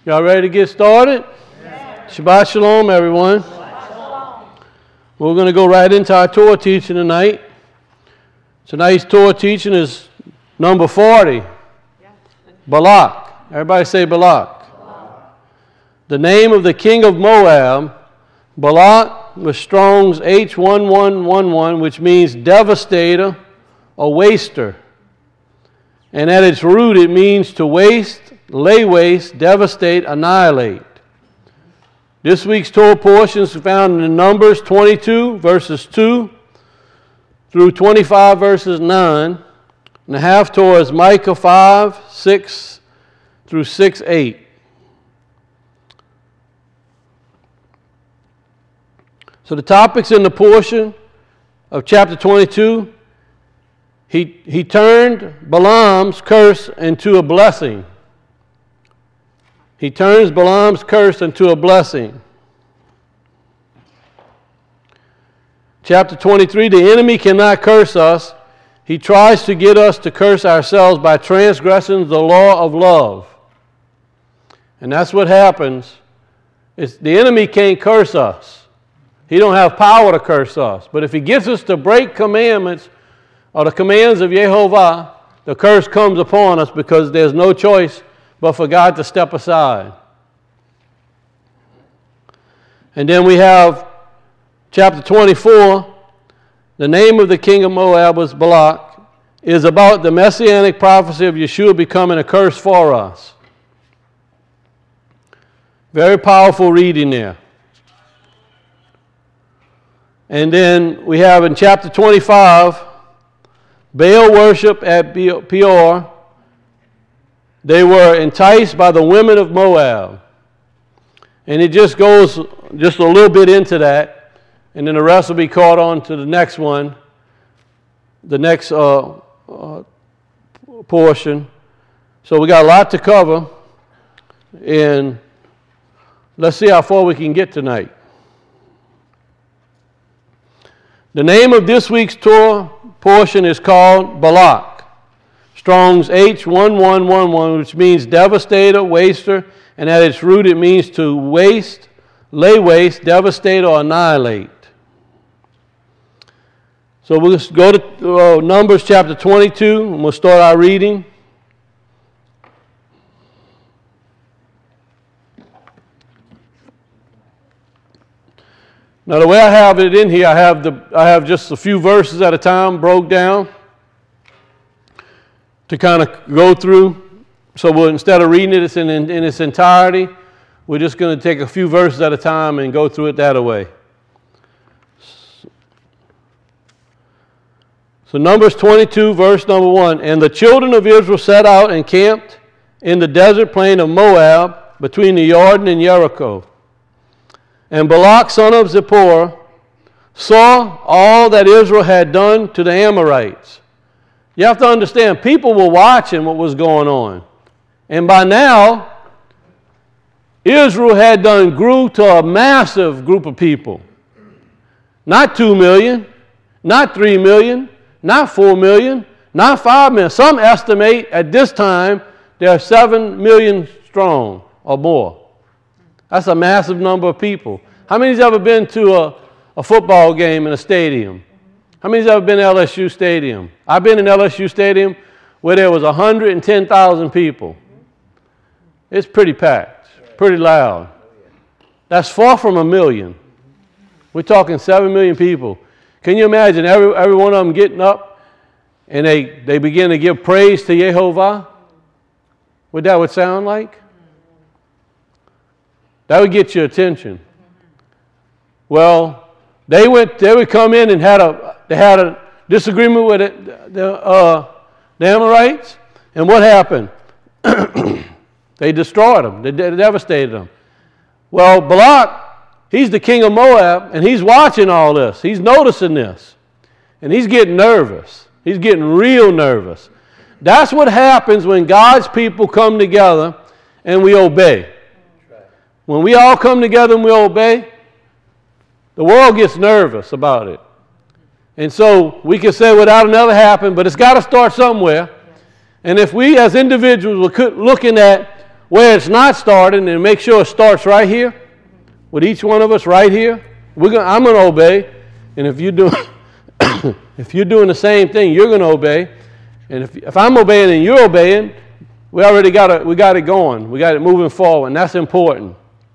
Y'all ready to get started? Yes. Shabbat Shalom, everyone. Shabbat Shalom. We're going to go right into our Torah teaching tonight. Tonight's Torah teaching is number 40. Balak. Everybody say Balak. The name of the king of Moab, Balak, was Strong's H1111, which means devastator or waster. And at its root, it means to waste, lay waste, devastate, annihilate. This week's Torah portion is found in Numbers 22, verses 2 through 25, verses 9. And the half Torah is Micah 5, 6 through 6, 8. So the topics in the portion of chapter 22, he turned Balaam's curse into a blessing. He turns Balaam's curse into a blessing. Chapter 23, the enemy cannot curse us. He tries to get us to curse ourselves by transgressing the law of love. And that's what happens. The enemy can't curse us. He don't have power to curse us. But if he gets us to break commandments or the commands of Yehovah, the curse comes upon us because there's no choice but for God to step aside. And then we have chapter 24. The name of the king of Moab was Balak. Is about the messianic prophecy of Yeshua becoming a curse for us. Very powerful reading there. And then we have in chapter 25, Baal worship at Peor. They were enticed by the women of Moab. And it just goes just a little bit into that. And then the rest will be caught on to the next one, the next portion. So we got a lot to cover. And let's see how far we can get tonight. The name of this week's Torah portion is called Balak. Strong's H1111, which means devastator, waster, and at its root it means to waste, lay waste, devastate, or annihilate. So we'll just go to Numbers chapter 22, and we'll start our reading. Now the way I have it in here, I have just a few verses at a time broke down to kind of go through. So instead of reading it in its entirety, we're just going to take a few verses at a time and go through it that way. So Numbers 22, verse number 1. And the children of Israel set out and camped in the desert plain of Moab between the Jordan and Jericho. And Balak, son of Zippor, saw all that Israel had done to the Amorites. You have to understand, people were watching what was going on. And by now, Israel had grew to a massive group of people. Not 2 million, not 3 million, not 4 million, not 5 million. Some estimate at this time there are 7 million strong or more. That's a massive number of people. How many's ever been to a football game in a stadium? How many's ever been to LSU Stadium? I've been in LSU Stadium where there was 110,000 people. It's pretty packed, pretty loud. That's far from 1 million. We're talking 7 million people. Can you imagine every one of them getting up and they begin to give praise to Yehovah? What that would sound like? That would get your attention. Well, they would come in and they had a disagreement with the Amorites, and what happened? They destroyed them. They devastated them. Well, Balak, he's the king of Moab, and he's watching all this. He's noticing this, and he's getting nervous. He's getting real nervous. That's what happens when God's people come together and we obey. When we all come together and we obey, the world gets nervous about it. And so we can say, well, that'll never happen, but it's got to start somewhere. And if we as individuals were looking at where it's not starting and make sure it starts right here with each one of us right here. I'm going to obey. And if you're doing, if you're doing the same thing, you're going to obey. And if I'm obeying and you're obeying, we got it going. We got it moving forward, and that's important.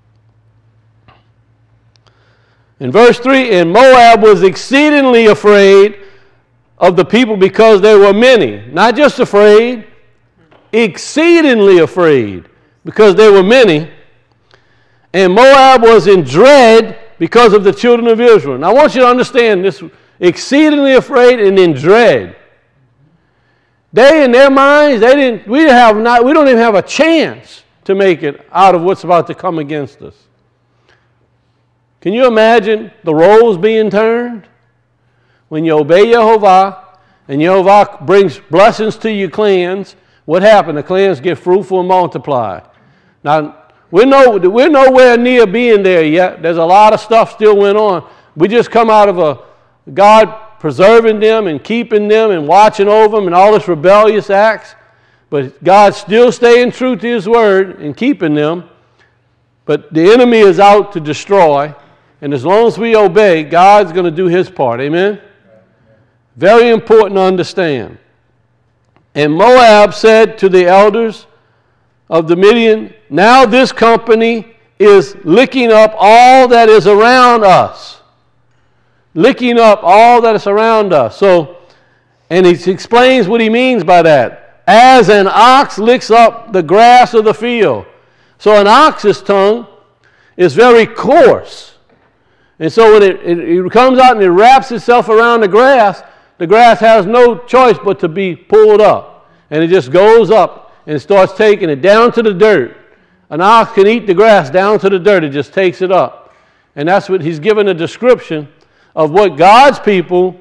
In verse 3, and Moab was exceedingly afraid of the people because there were many. Not just afraid, exceedingly afraid because there were many. And Moab was in dread because of the children of Israel. Now I want you to understand this: exceedingly afraid and in dread. They, in their minds, we don't even have a chance to make it out of what's about to come against us. Can you imagine the roles being turned? When you obey Yehovah, and Yehovah brings blessings to your clans, what happened? The clans get fruitful and multiply. Now, we're nowhere near being there yet. There's a lot of stuff still went on. We just come out of a God preserving them and keeping them and watching over them and all this rebellious acts. But God's still staying true to His word and keeping them. But the enemy is out to destroy. And as long as we obey, God's going to do His part. Amen? Very important to understand. And Moab said to the elders of the Midian, now this company is licking up all that is around us. Licking up all that is around us. So, and he explains what he means by that. As an ox licks up the grass of the field. So an ox's tongue is very coarse. And so when it comes out and it wraps itself around the grass has no choice but to be pulled up. And it just goes up and starts taking it down to the dirt. An ox can eat the grass down to the dirt. It just takes it up. And that's what he's given a description of what God's people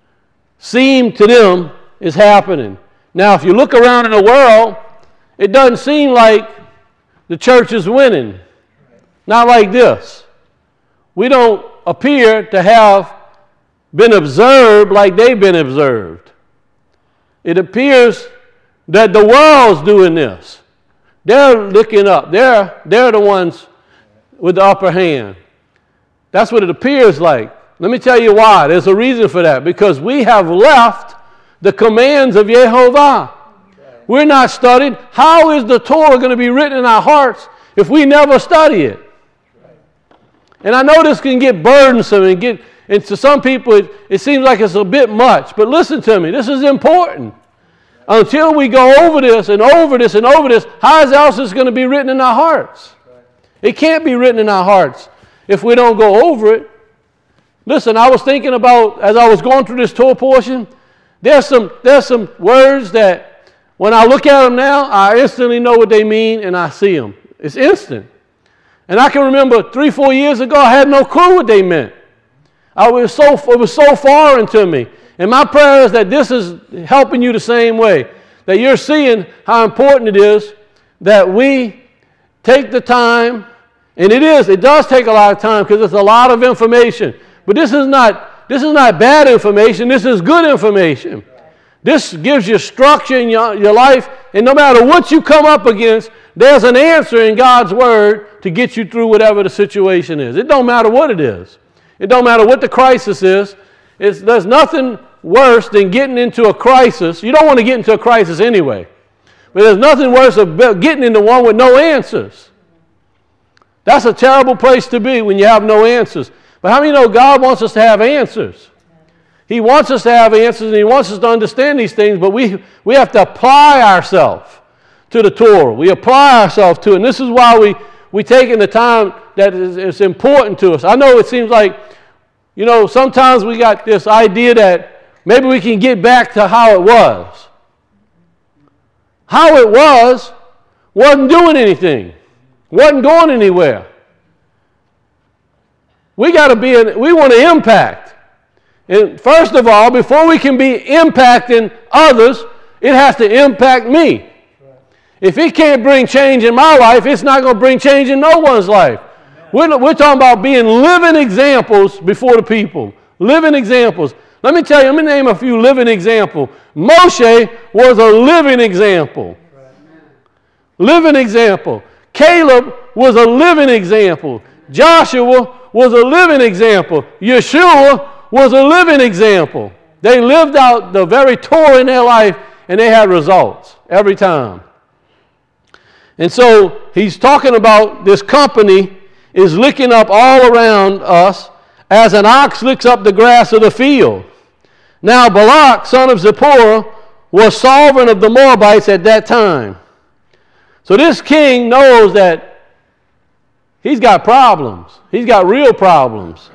seem to them is happening. Now, if you look around in the world, it doesn't seem like the church is winning. Not like this. We don't appear to have been observed like they've been observed. It appears that the world's doing this. They're looking up. They're the ones with the upper hand. That's what it appears like. Let me tell you why. There's a reason for that. Because we have left the commands of Yehovah. We're not studying. How is the Torah going to be written in our hearts if we never study it? And I know this can get burdensome and to some people it seems like it's a bit much. But listen to me. This is important. Until we go over this and over this and over this, how else is it going to be written in our hearts? It can't be written in our hearts if we don't go over it. Listen, I was thinking about, as I was going through this Torah portion, there's some words that when I look at them now, I instantly know what they mean and I see them. It's instant. And I can remember 3-4 years ago, I had no clue what they meant. It was so foreign to me. And my prayer is that this is helping you the same way. That you're seeing how important it is that we take the time, and it does take a lot of time because it's a lot of information. But this is not bad information. This is good information. This gives you structure in your life, and no matter what you come up against, there's an answer in God's Word to get you through whatever the situation is. It don't matter what it is. It don't matter what the crisis is. There's nothing worse than getting into a crisis. You don't want to get into a crisis anyway. But there's nothing worse than getting into one with no answers. That's a terrible place to be when you have no answers. But how many know God wants us to have answers? He wants us to have answers and He wants us to understand these things, but we have to apply ourselves to the Torah. We apply ourselves to it. And this is why we take in the time that is important to us. I know it seems like, sometimes we got this idea that maybe we can get back to how it was. How it wasn't doing anything. Wasn't going anywhere. We want to impact. And first of all, before we can be impacting others, it has to impact me. If it can't bring change in my life, it's not going to bring change in no one's life. We're talking about being living examples before the people. Living examples. Let me name a few living examples. Moshe was a living example. Living example. Caleb was a living example. Joshua was a living example. Yeshua was a living example. They lived out the very Torah in their life, and they had results every time. And so he's talking about this company is licking up all around us as an ox licks up the grass of the field. Now Balak, son of Zippor, was sovereign of the Moabites at that time. So this king knows that he's got problems. He's got real problems.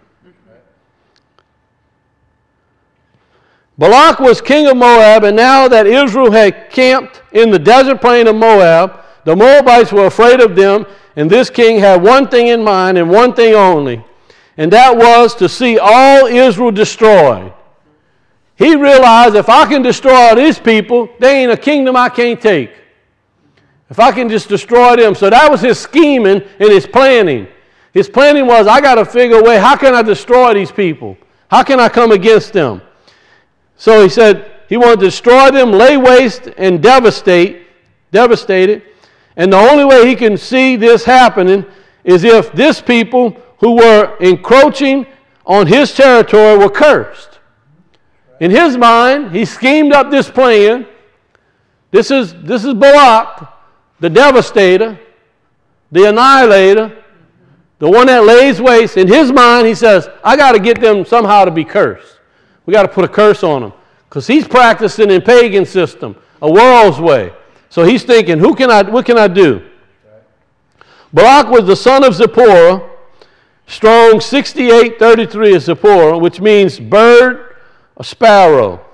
Balak was king of Moab, and now that Israel had camped in the desert plain of Moab, the Moabites were afraid of them, and this king had one thing in mind and one thing only, and that was to see all Israel destroyed. He realized if I can destroy all these people, they ain't a kingdom I can't take. If I can just destroy them. So that was his scheming and his planning. His planning was, I got to figure a way, how can I destroy these people? How can I come against them? So he said he wanted to destroy them, lay waste, and devastate it. And the only way he can see this happening is if this people who were encroaching on his territory were cursed. In his mind, he schemed up this plan. This is Balak, the devastator, the annihilator, the one that lays waste. In his mind, he says, I got to get them somehow to be cursed. We got to put a curse on them. Because he's practicing in pagan system, a world's way. So he's thinking, what can I do? Balak was the son of Zipporah, strong 68:33 is Zipporah, which means bird, a sparrow.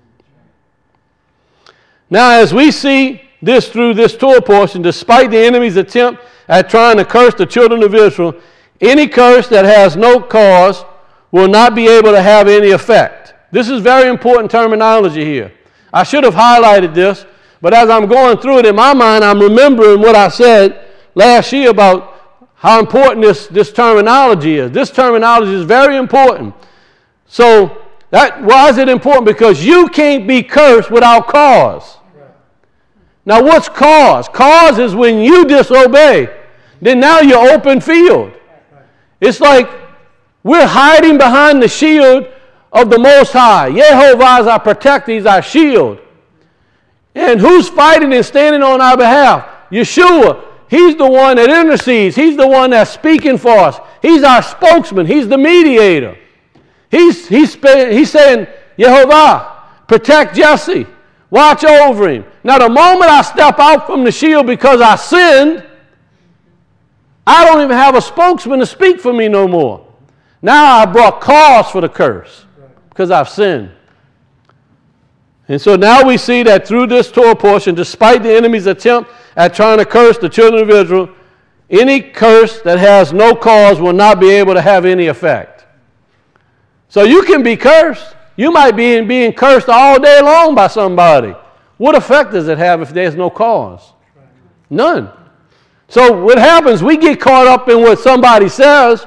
Now, as we see this through this Torah portion, despite the enemy's attempt at trying to curse the children of Israel, any curse that has no cause will not be able to have any effect. This is very important terminology here. I should have highlighted this, but as I'm going through it in my mind, I'm remembering what I said last year about how important this terminology is. This terminology is very important. So, why is it important? Because you can't be cursed without cause. Now, what's cause? Cause is when you disobey. Then now you're open field. It's like we're hiding behind the shield of the Most High. Yehovah is our protector. He's our shield. And who's fighting and standing on our behalf? Yeshua. He's the one that intercedes. He's the one that's speaking for us. He's our spokesman. He's the mediator. He's saying, Yehovah, protect Jesse. Watch over him. Now, the moment I step out from the shield because I sinned, I don't even have a spokesman to speak for me no more. Now I brought cause for the curse because I've sinned. And so now we see that through this Torah portion, despite the enemy's attempt at trying to curse the children of Israel, any curse that has no cause will not be able to have any effect. So you can be cursed. You might be being cursed all day long by somebody. What effect does it have if there's no cause? None. So what happens, we get caught up in what somebody says,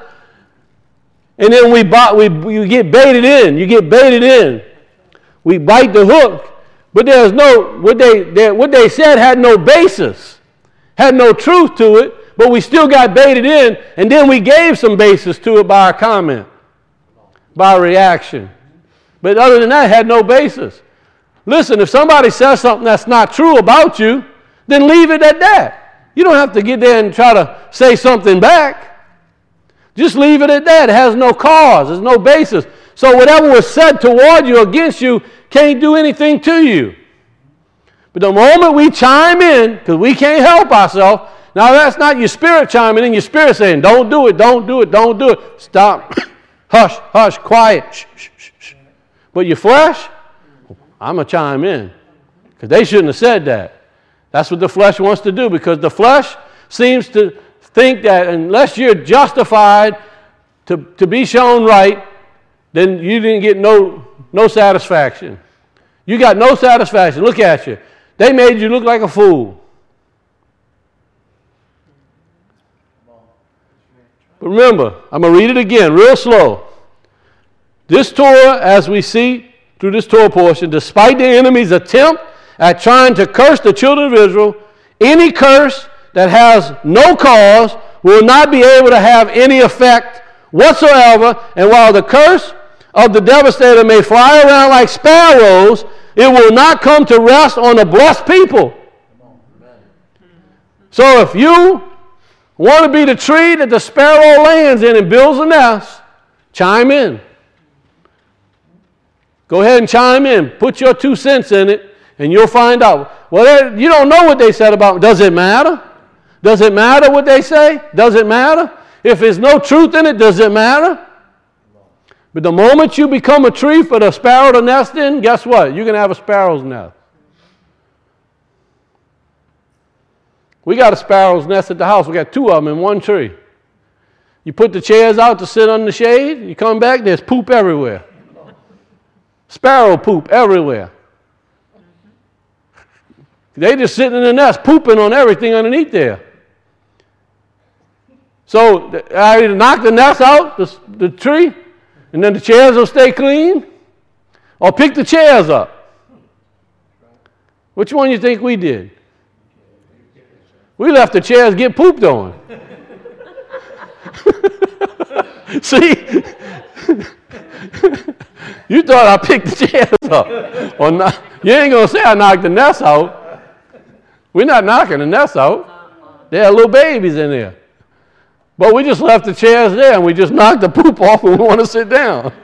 and then we get baited in. You get baited in. We bite the hook, but there's no, what they said had no basis, had no truth to it, but we still got baited in, and then we gave some basis to it by our comment, by our reaction. But other than that, it had no basis. Listen, if somebody says something that's not true about you, then leave it at that. You don't have to get there and try to say something back. Just leave it at that. It has no cause. There's no basis. So whatever was said toward you, against you, can't do anything to you. But the moment we chime in, because we can't help ourselves, now that's not your spirit chiming in, your spirit saying, don't do it, don't do it, don't do it. Stop. Hush, hush, quiet. Shh, shh, shh, shh. But your flesh, I'm going to chime in. Because they shouldn't have said that. That's what the flesh wants to do, because the flesh seems to think that unless you're justified to be shown right, then you didn't get no satisfaction. You got no satisfaction. Look at you. They made you look like a fool. But remember, I'm going to read it again real slow. This Torah, as we see through this Torah portion, despite the enemy's attempt at trying to curse the children of Israel, any curse that has no cause will not be able to have any effect whatsoever, and while the curse of the devastator may fly around like sparrows, it will not come to rest on the blessed people. So if you want to be the tree that the sparrow lands in and builds a nest, chime in. Go ahead and chime in. Put your 2 cents in it, and you'll find out. Well, you don't know what they said about me. Does it matter? Does it matter what they say? Does it matter? If there's no truth in it, does it matter? But the moment you become a tree for the sparrow to nest in, guess what? You're going to have a sparrow's nest. We got a sparrow's nest at the house. We got 2 of them in one tree. You put the chairs out to sit under the shade, you come back, there's poop everywhere. Sparrow poop everywhere. They just sitting in the nest, pooping on everything underneath there. So I either knock the nest out, the tree, and then the chairs will stay clean, or pick the chairs up. Which one do you think we did? We left the chairs get pooped on. See? You thought I picked the chairs up. Or not. You ain't going to say I knocked the nest out. We're not knocking the nest out. There are little babies in there. But we just left the chairs there and we just knocked the poop off when we want to sit down.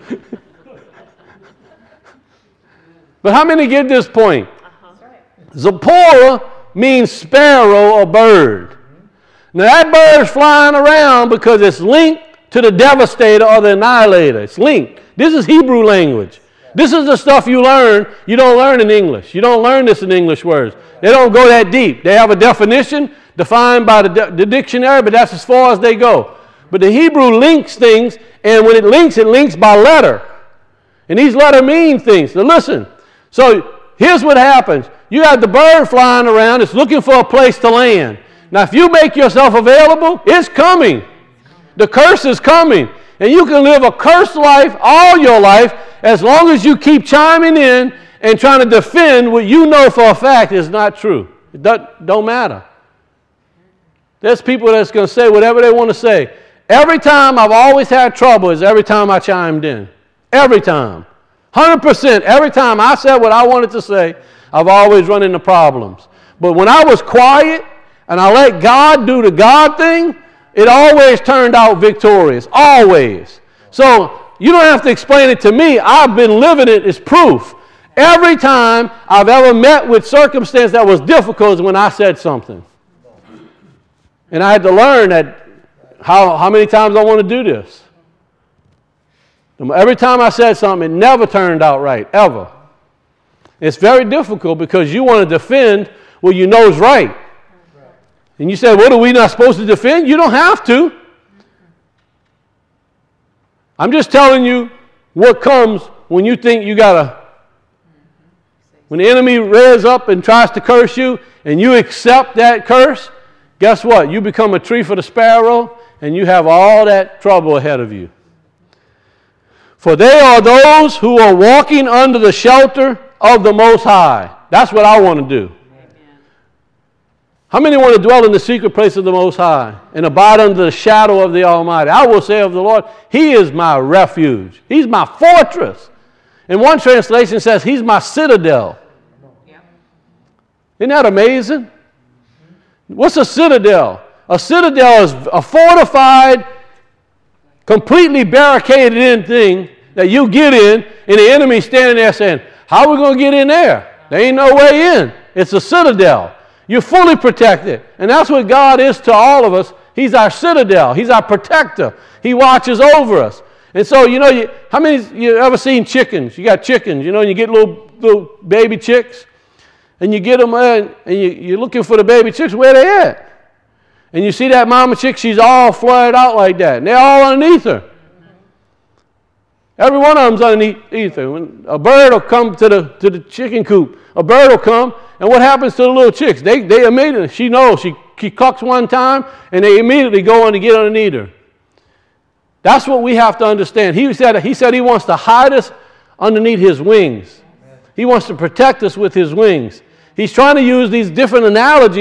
But how many get this point? Zipporah means sparrow or bird. Now that bird's flying around because it's linked to the devastator or the annihilator. It's linked. This is Hebrew language. This is the stuff you learn. You don't learn in English. You don't learn this in English words. They don't go that deep. They have a definition defined by the dictionary, but that's as far as they go. But the Hebrew links things, and when it links by letter. And these letters mean things. So listen. So here's what happens. You have the bird flying around. It's looking for a place to land. Now, if you make yourself available, it's coming. The curse is coming. And you can live a cursed life all your life as long as you keep chiming in and trying to defend what you know for a fact is not true. It don't matter. There's people that's going to say whatever they want to say. Every time I've always had trouble is every time I chimed in. Every time. 100%. Every time I said what I wanted to say, I've always run into problems. But when I was quiet and I let God do the God thing, it always turned out victorious. Always. So you don't have to explain it to me. I've been living it as proof. Every time I've ever met with circumstance that was difficult is when I said something. And I had to learn that how many times I want to do this. Every time I said something, it never turned out right, ever. It's very difficult because you want to defend what you know is right. And you say, what are we not supposed to defend? You don't have to. I'm just telling you what comes when you think you got to. When the enemy rears up and tries to curse you and you accept that curse, guess what? You become a tree for the sparrow and you have all that trouble ahead of you. For they are those who are walking under the shelter of the Most High. That's what I want to do. How many want to dwell in the secret place of the Most High and abide under the shadow of the Almighty? I will say of the Lord, He is my refuge. He's my fortress. And one translation says, He's my citadel. Yeah. Isn't that amazing? What's a citadel? A citadel is a fortified, completely barricaded in thing that you get in, and the enemy's standing there saying, how are we going to get in there? There ain't no way in. It's a citadel. You're fully protected. And that's what God is to all of us. He's our citadel. He's our protector. He watches over us. And so, how many of you ever seen chickens? You got chickens, and you get little baby chicks, and you get them, and you're looking for the baby chicks. Where they at? And you see that mama chick, she's all flared out like that, and they're all underneath her. Every one of them's underneath her. When a bird will come to the chicken coop. A bird will come, and what happens to the little chicks? They immediately, she knows, she clucks one time, and they immediately go on to get underneath her. That's what we have to understand. He said He wants to hide us underneath His wings. He wants to protect us with His wings. He's trying to use these different analogies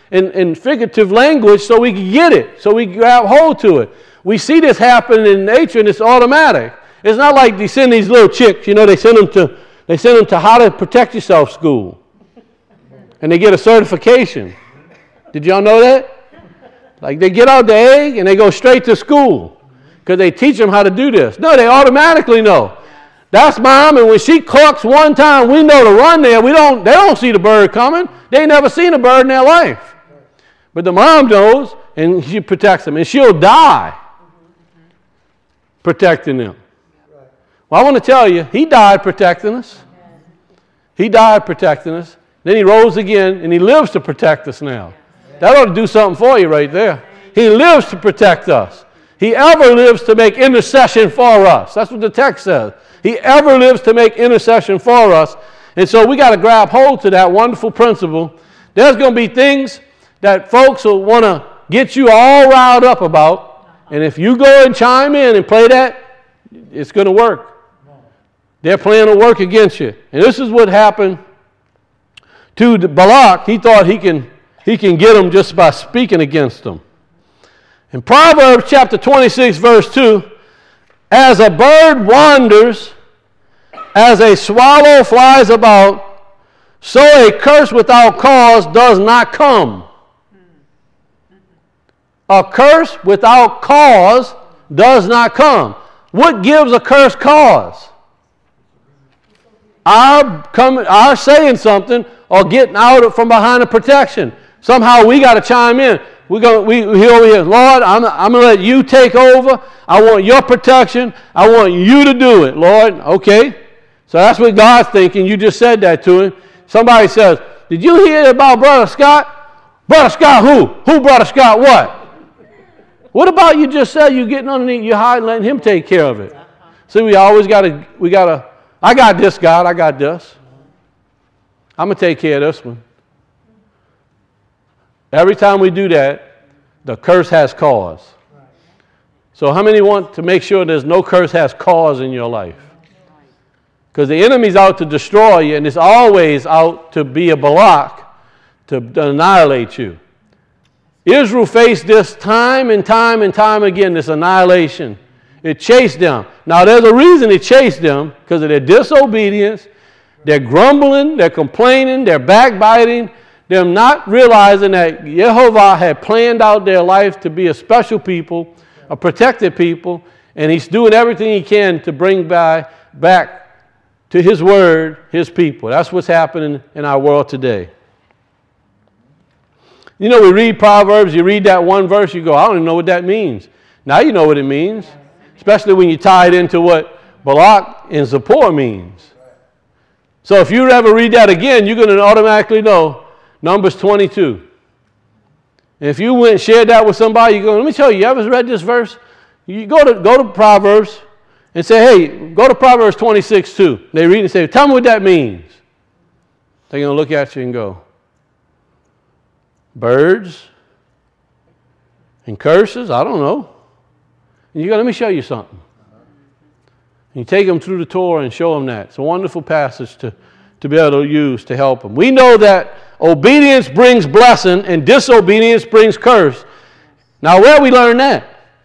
in figurative language so we can get it, so we can grab hold to it. We see this happen in nature, and it's automatic. It's not like they send these little chicks, they send them to How to Protect Yourself school. And they get a certification. Did y'all know that? Like they get out the egg and they go straight to school because they teach them how to do this. No, they automatically know. That's Mom, and when she clucks one time, we know to run there. They don't see the bird coming. They ain't never seen a bird in their life. But the mom knows, and she protects them, and she'll die protecting them. Well, I want to tell you, he died protecting us. He died protecting us. Then he rose again, and he lives to protect us now. That ought to do something for you right there. He lives to protect us. He ever lives to make intercession for us. That's what the text says. He ever lives to make intercession for us. And so we got to grab hold to that wonderful principle. There's going to be things that folks will want to get you all riled up about. And if you go and chime in and play that, it's going to work. Their plan will work against you. And this is what happened to Balak. He thought he can get them just by speaking against them. In Proverbs chapter 26, verse 2, as a bird wanders, as a swallow flies about, so a curse without cause does not come. A curse without cause does not come. What gives a curse cause? Our saying something or getting out from behind a protection. Somehow we got to chime in. We over here, Lord, I'm going to let you take over. I want your protection. I want you to do it, Lord. Okay. So that's what God's thinking. You just said that to him. Somebody says, did you hear about Brother Scott? Brother Scott who? Who Brother Scott what? What about you just said you getting underneath your hide and letting him take care of it? See, we always got to, I got this, God, I got this. I'm going to take care of this one. Every time we do that, the curse has cause. So how many want to make sure there's no curse has cause in your life? Because the enemy's out to destroy you, and it's always out to be a Balak to annihilate you. Israel faced this time and time and time again, this annihilation. It chased them. Now there's a reason it chased them, because of their disobedience, their grumbling, their complaining, their backbiting, them not realizing that Jehovah had planned out their life to be a special people, a protected people, and he's doing everything he can to bring back to his word, his people. That's what's happening in our world today. We read Proverbs, you read that one verse, you go, I don't even know what that means. Now you know what it means, especially when you tie it into what Balak and Zippor means. So if you ever read that again, you're going to automatically know Numbers 22. And if you went and shared that with somebody, you go, let me tell you ever read this verse? You go to Proverbs and say, hey, go to Proverbs 26:2. They read and say, tell me what that means. They're going to look at you and go, birds and curses? I don't know. And you go, let me show you something. And you take them through the Torah and show them that. It's a wonderful passage to be able to use to help them. We know that obedience brings blessing and disobedience brings curse. Now, where we learn that?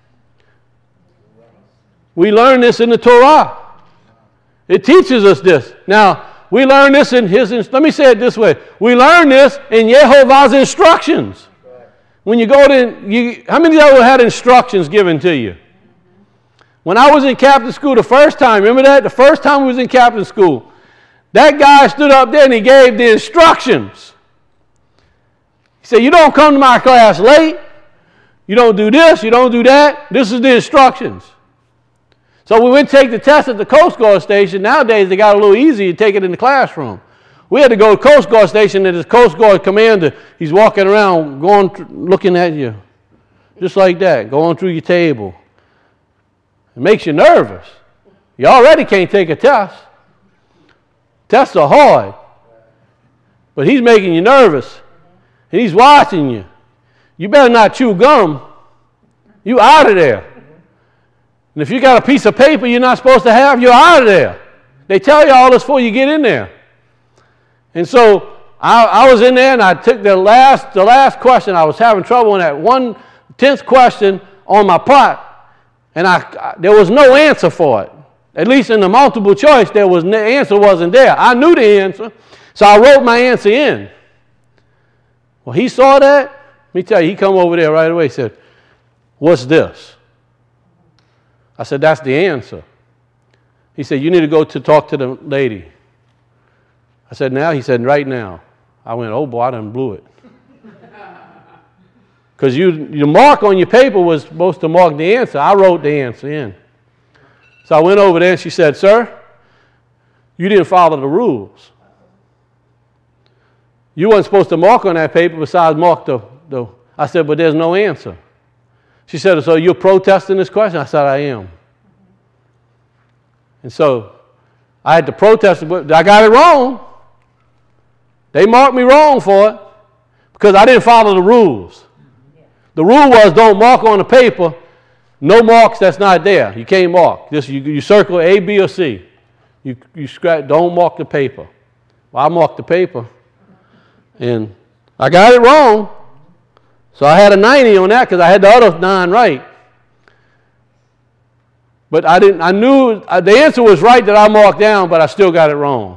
We learn this in the Torah. It teaches us this. Now, we learn this in let me say it this way. We learn this in Jehovah's instructions. When you go to, how many of you had instructions given to you? When I was in captain school the first time, remember that? The first time we was in captain school, that guy stood up there and he gave the instructions. He said, you don't come to my class late. You don't do this. You don't do that. This is the instructions. So we went to take the test at the Coast Guard station. Nowadays, they got a little easier to take it in the classroom. We had to go to the Coast Guard station, and this Coast Guard commander, he's walking around, looking at you, just like that, going through your table. It makes you nervous. You already can't take a test. Tests are hard. But he's making you nervous. And he's watching you. You better not chew gum. You out of there. And if you got a piece of paper you're not supposed to have, you're out of there. They tell you all this before you get in there. And so I was in there and I took the last question. I was having trouble in that 1/10th question on my plot, and there was no answer for it. At least in the multiple choice, the answer wasn't there. I knew the answer, so I wrote my answer in. Well, he saw that. Let me tell you, he come over there right away and said, "What's this?" I said, "That's the answer." He said, "You need to go to talk to the lady." I said, "Now?" He said, "Right now." I went, "Oh boy, I done blew it." Because your mark on your paper was supposed to mark the answer. I wrote the answer in. So I went over there and she said, "Sir, you didn't follow the rules. You weren't supposed to mark on that paper besides mark the." I said, "But there's no answer." She said, "So you're protesting this question?" I said, "I am." And so I had to protest, but I got it wrong. They marked me wrong for it because I didn't follow the rules. The rule was don't mark on the paper, no marks that's not there. You can't mark. Just you circle A, B, or C. You scratch, don't mark the paper. Well, I marked the paper, and I got it wrong. So I had a 90 on that because I had the other 9 right. But I knew the answer was right that I marked down, but I still got it wrong.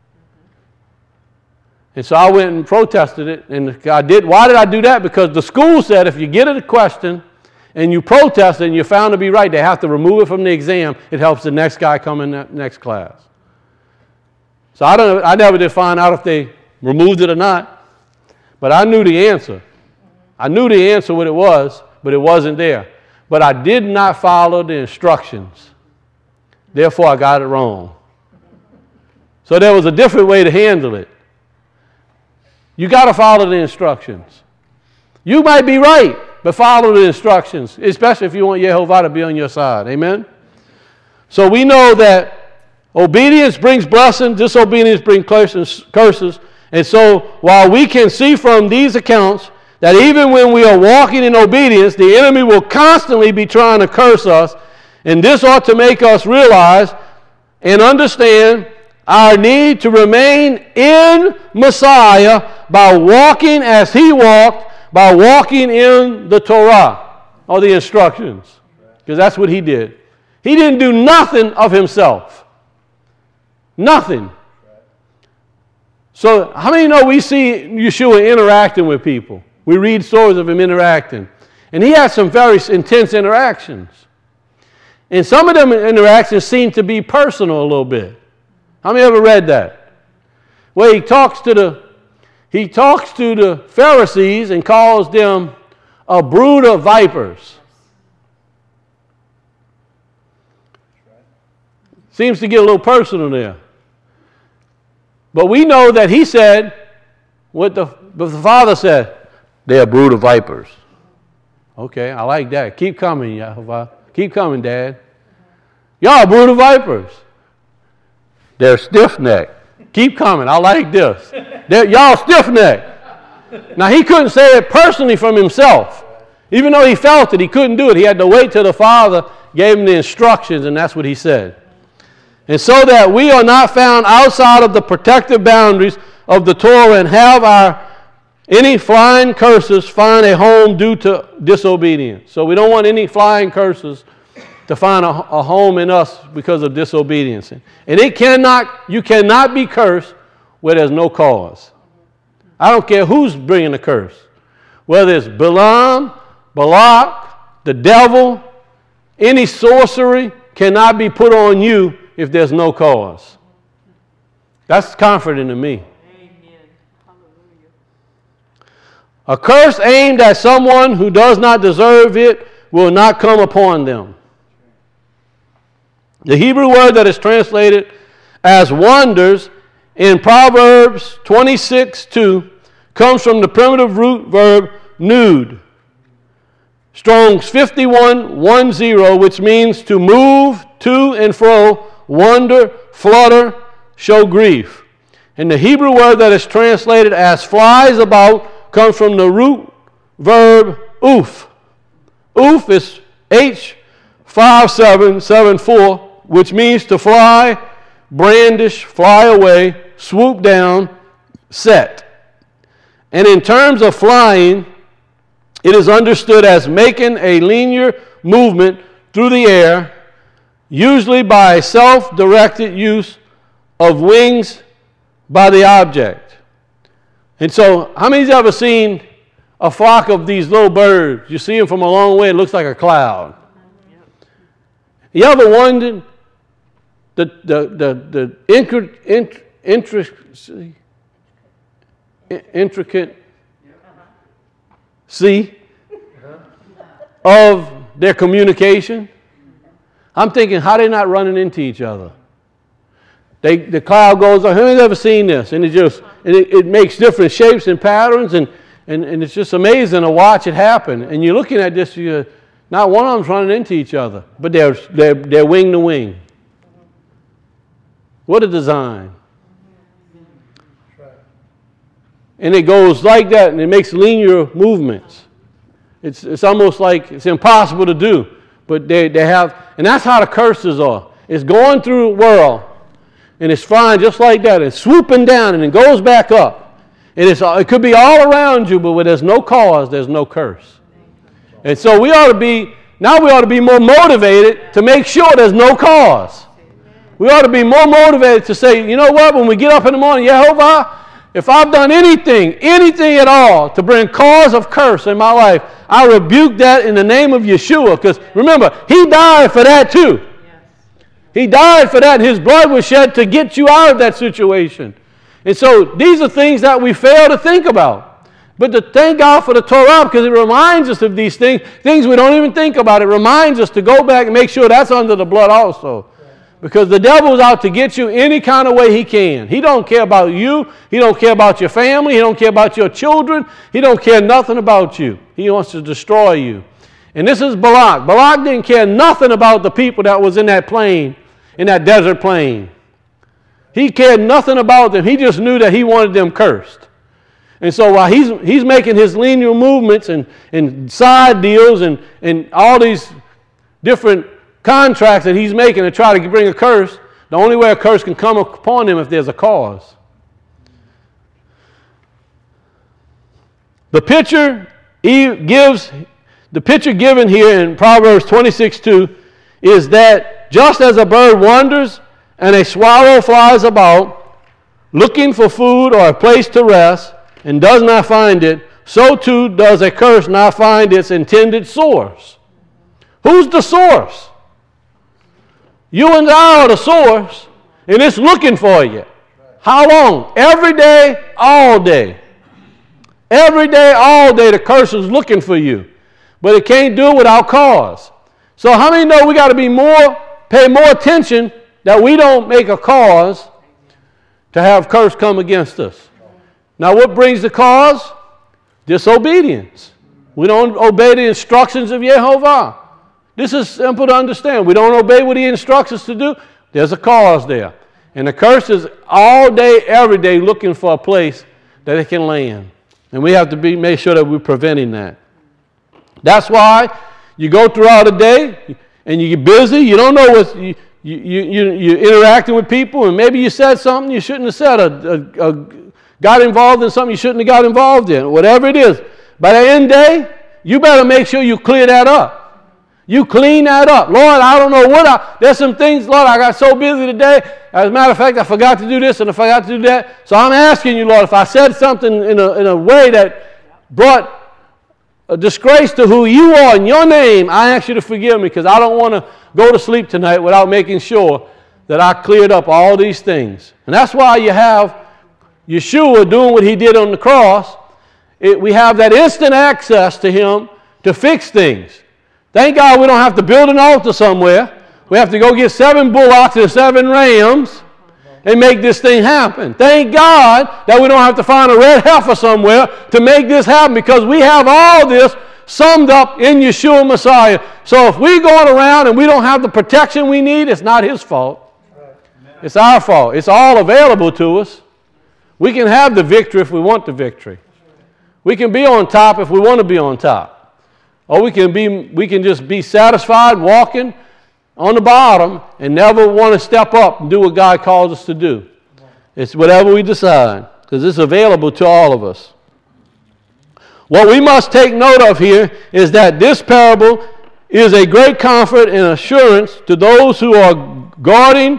And so I went and protested it, and I did. Why did I do that? Because the school said if you get a question and you protest it and you're found to be right, they have to remove it from the exam. It helps the next guy come in the next class. So I never did find out if they removed it or not, but I knew the answer. I knew the answer what it was, but it wasn't there. But I did not follow the instructions. Therefore, I got it wrong. So there was a different way to handle it. You got to follow the instructions. You might be right, but follow the instructions, especially if you want Yehovah to be on your side. Amen? So we know that obedience brings blessing, disobedience brings curses. And so while we can see from these accounts that even when we are walking in obedience, the enemy will constantly be trying to curse us, and this ought to make us realize and understand our need to remain in Messiah by walking as he walked, by walking in the Torah, or the instructions, because that's what he did. He didn't do nothing of himself. Nothing. So how many know we see Yeshua interacting with people? We read stories of him interacting. And he had some very intense interactions. And some of them interactions seem to be personal a little bit. How many ever read that? Well, he talks to the Pharisees and calls them a brood of vipers. Seems to get a little personal there. But we know that he said what the Father said. They're a brood of vipers. Okay, I like that. Keep coming, Yehovah. Keep coming, Dad. Y'all a brood of vipers. They're stiff-necked. Keep coming. I like this. Y'all stiff-necked. Now, he couldn't say it personally from himself. Even though he felt it, he couldn't do it. He had to wait till the Father gave him the instructions, and that's what he said. And so that we are not found outside of the protective boundaries of the Torah and have any flying curses find a home due to disobedience. So we don't want any flying curses to find a home in us because of disobedience. And you cannot be cursed where there's no cause. I don't care who's bringing the curse. Whether it's Balaam, Balak, the devil, any sorcery cannot be put on you if there's no cause. That's comforting to me. A curse aimed at someone who does not deserve it will not come upon them. The Hebrew word that is translated as wonders in Proverbs 26:2 comes from the primitive root verb nud. Strong's 51:10, which means to move to and fro, wonder, flutter, show grief. And the Hebrew word that is translated as flies about comes from the root verb oof. Oof is H5774, which means to fly, brandish, fly away, swoop down, set. And in terms of flying, it is understood as making a linear movement through the air, usually by self-directed use of wings by the object. And so, how many's ever seen a flock of these little birds? You see them from a long way, it looks like a cloud. You ever wondered the intricate of their communication? I'm thinking, how are they not running into each other? The cloud goes on. Who's ever seen this? And it makes different shapes and patterns, and it's just amazing to watch it happen. And you're looking at this, not one of them's running into each other, but they're wing to wing. What a design. And it goes like that, and it makes linear movements. It's almost like it's impossible to do, but they have, and that's how the curses are. It's going through the world, and it's flying just like that. It's swooping down, and it goes back up. And it could be all around you, but where there's no cause, there's no curse. And so we ought to be more motivated to make sure there's no cause. We ought to be more motivated to say, you know what, when we get up in the morning, Yehovah, if I've done anything at all to bring cause of curse in my life, I rebuke that in the name of Yeshua. Because remember, He died for that too. He died for that. His blood was shed to get you out of that situation. And so these are things that we fail to think about. But to thank God for the Torah, because it reminds us of these things we don't even think about. It reminds us to go back and make sure that's under the blood also. Because the devil's out to get you any kind of way he can. He don't care about you. He don't care about your family. He don't care about your children. He don't care nothing about you. He wants to destroy you. And this is Balak. Balak didn't care nothing about the people that was in that plain, in that desert plain. He cared nothing about them. He just knew that he wanted them cursed. And so while he's making his linear movements and side deals and all these different contracts that he's making to try to bring a curse, the only way a curse can come upon him if there's a cause. The picture given here in Proverbs 26:2 is that just as a bird wanders and a swallow flies about, looking for food or a place to rest, and does not find it, so too does a curse not find its intended source. Who's the source? You and I are the source, and it's looking for you. How long? Every day, all day. Every day, all day, the curse is looking for you. But it can't do it without cause. So how many know we got to pay more attention that we don't make a cause to have curse come against us? Now, what brings the cause? Disobedience. We don't obey the instructions of Yehovah. This is simple to understand. We don't obey what He instructs us to do. There's a cause there. And the curse is all day, every day looking for a place that it can land. And we have to make sure that we're preventing that. That's why you go throughout the day and you get busy. You don't know what you're interacting with people, and maybe you said something you shouldn't have said, got involved in something you shouldn't have got involved in, whatever it is. By the end of the day, you better make sure you clear that up. You clean that up. Lord, I don't know there's some things, Lord, I got so busy today. As a matter of fact, I forgot to do this and I forgot to do that. So I'm asking you, Lord, if I said something in a way that brought a disgrace to who you are in your name, I ask you to forgive me, because I don't want to go to sleep tonight without making sure that I cleared up all these things. And that's why you have Yeshua doing what He did on the cross. We have that instant access to Him to fix things. Thank God we don't have to build an altar somewhere. We have to go get 7 bullocks and 7 rams and make this thing happen. Thank God that we don't have to find a red heifer somewhere to make this happen, because we have all this summed up in Yeshua Messiah. So if we're going around and we don't have the protection we need, it's not His fault. It's our fault. It's all available to us. We can have the victory if we want the victory. We can be on top if we want to be on top. Or we can just be satisfied walking on the bottom and never want to step up and do what God calls us to do. It's whatever we decide, because it's available to all of us. What we must take note of here is that this parable is a great comfort and assurance to those who are guarded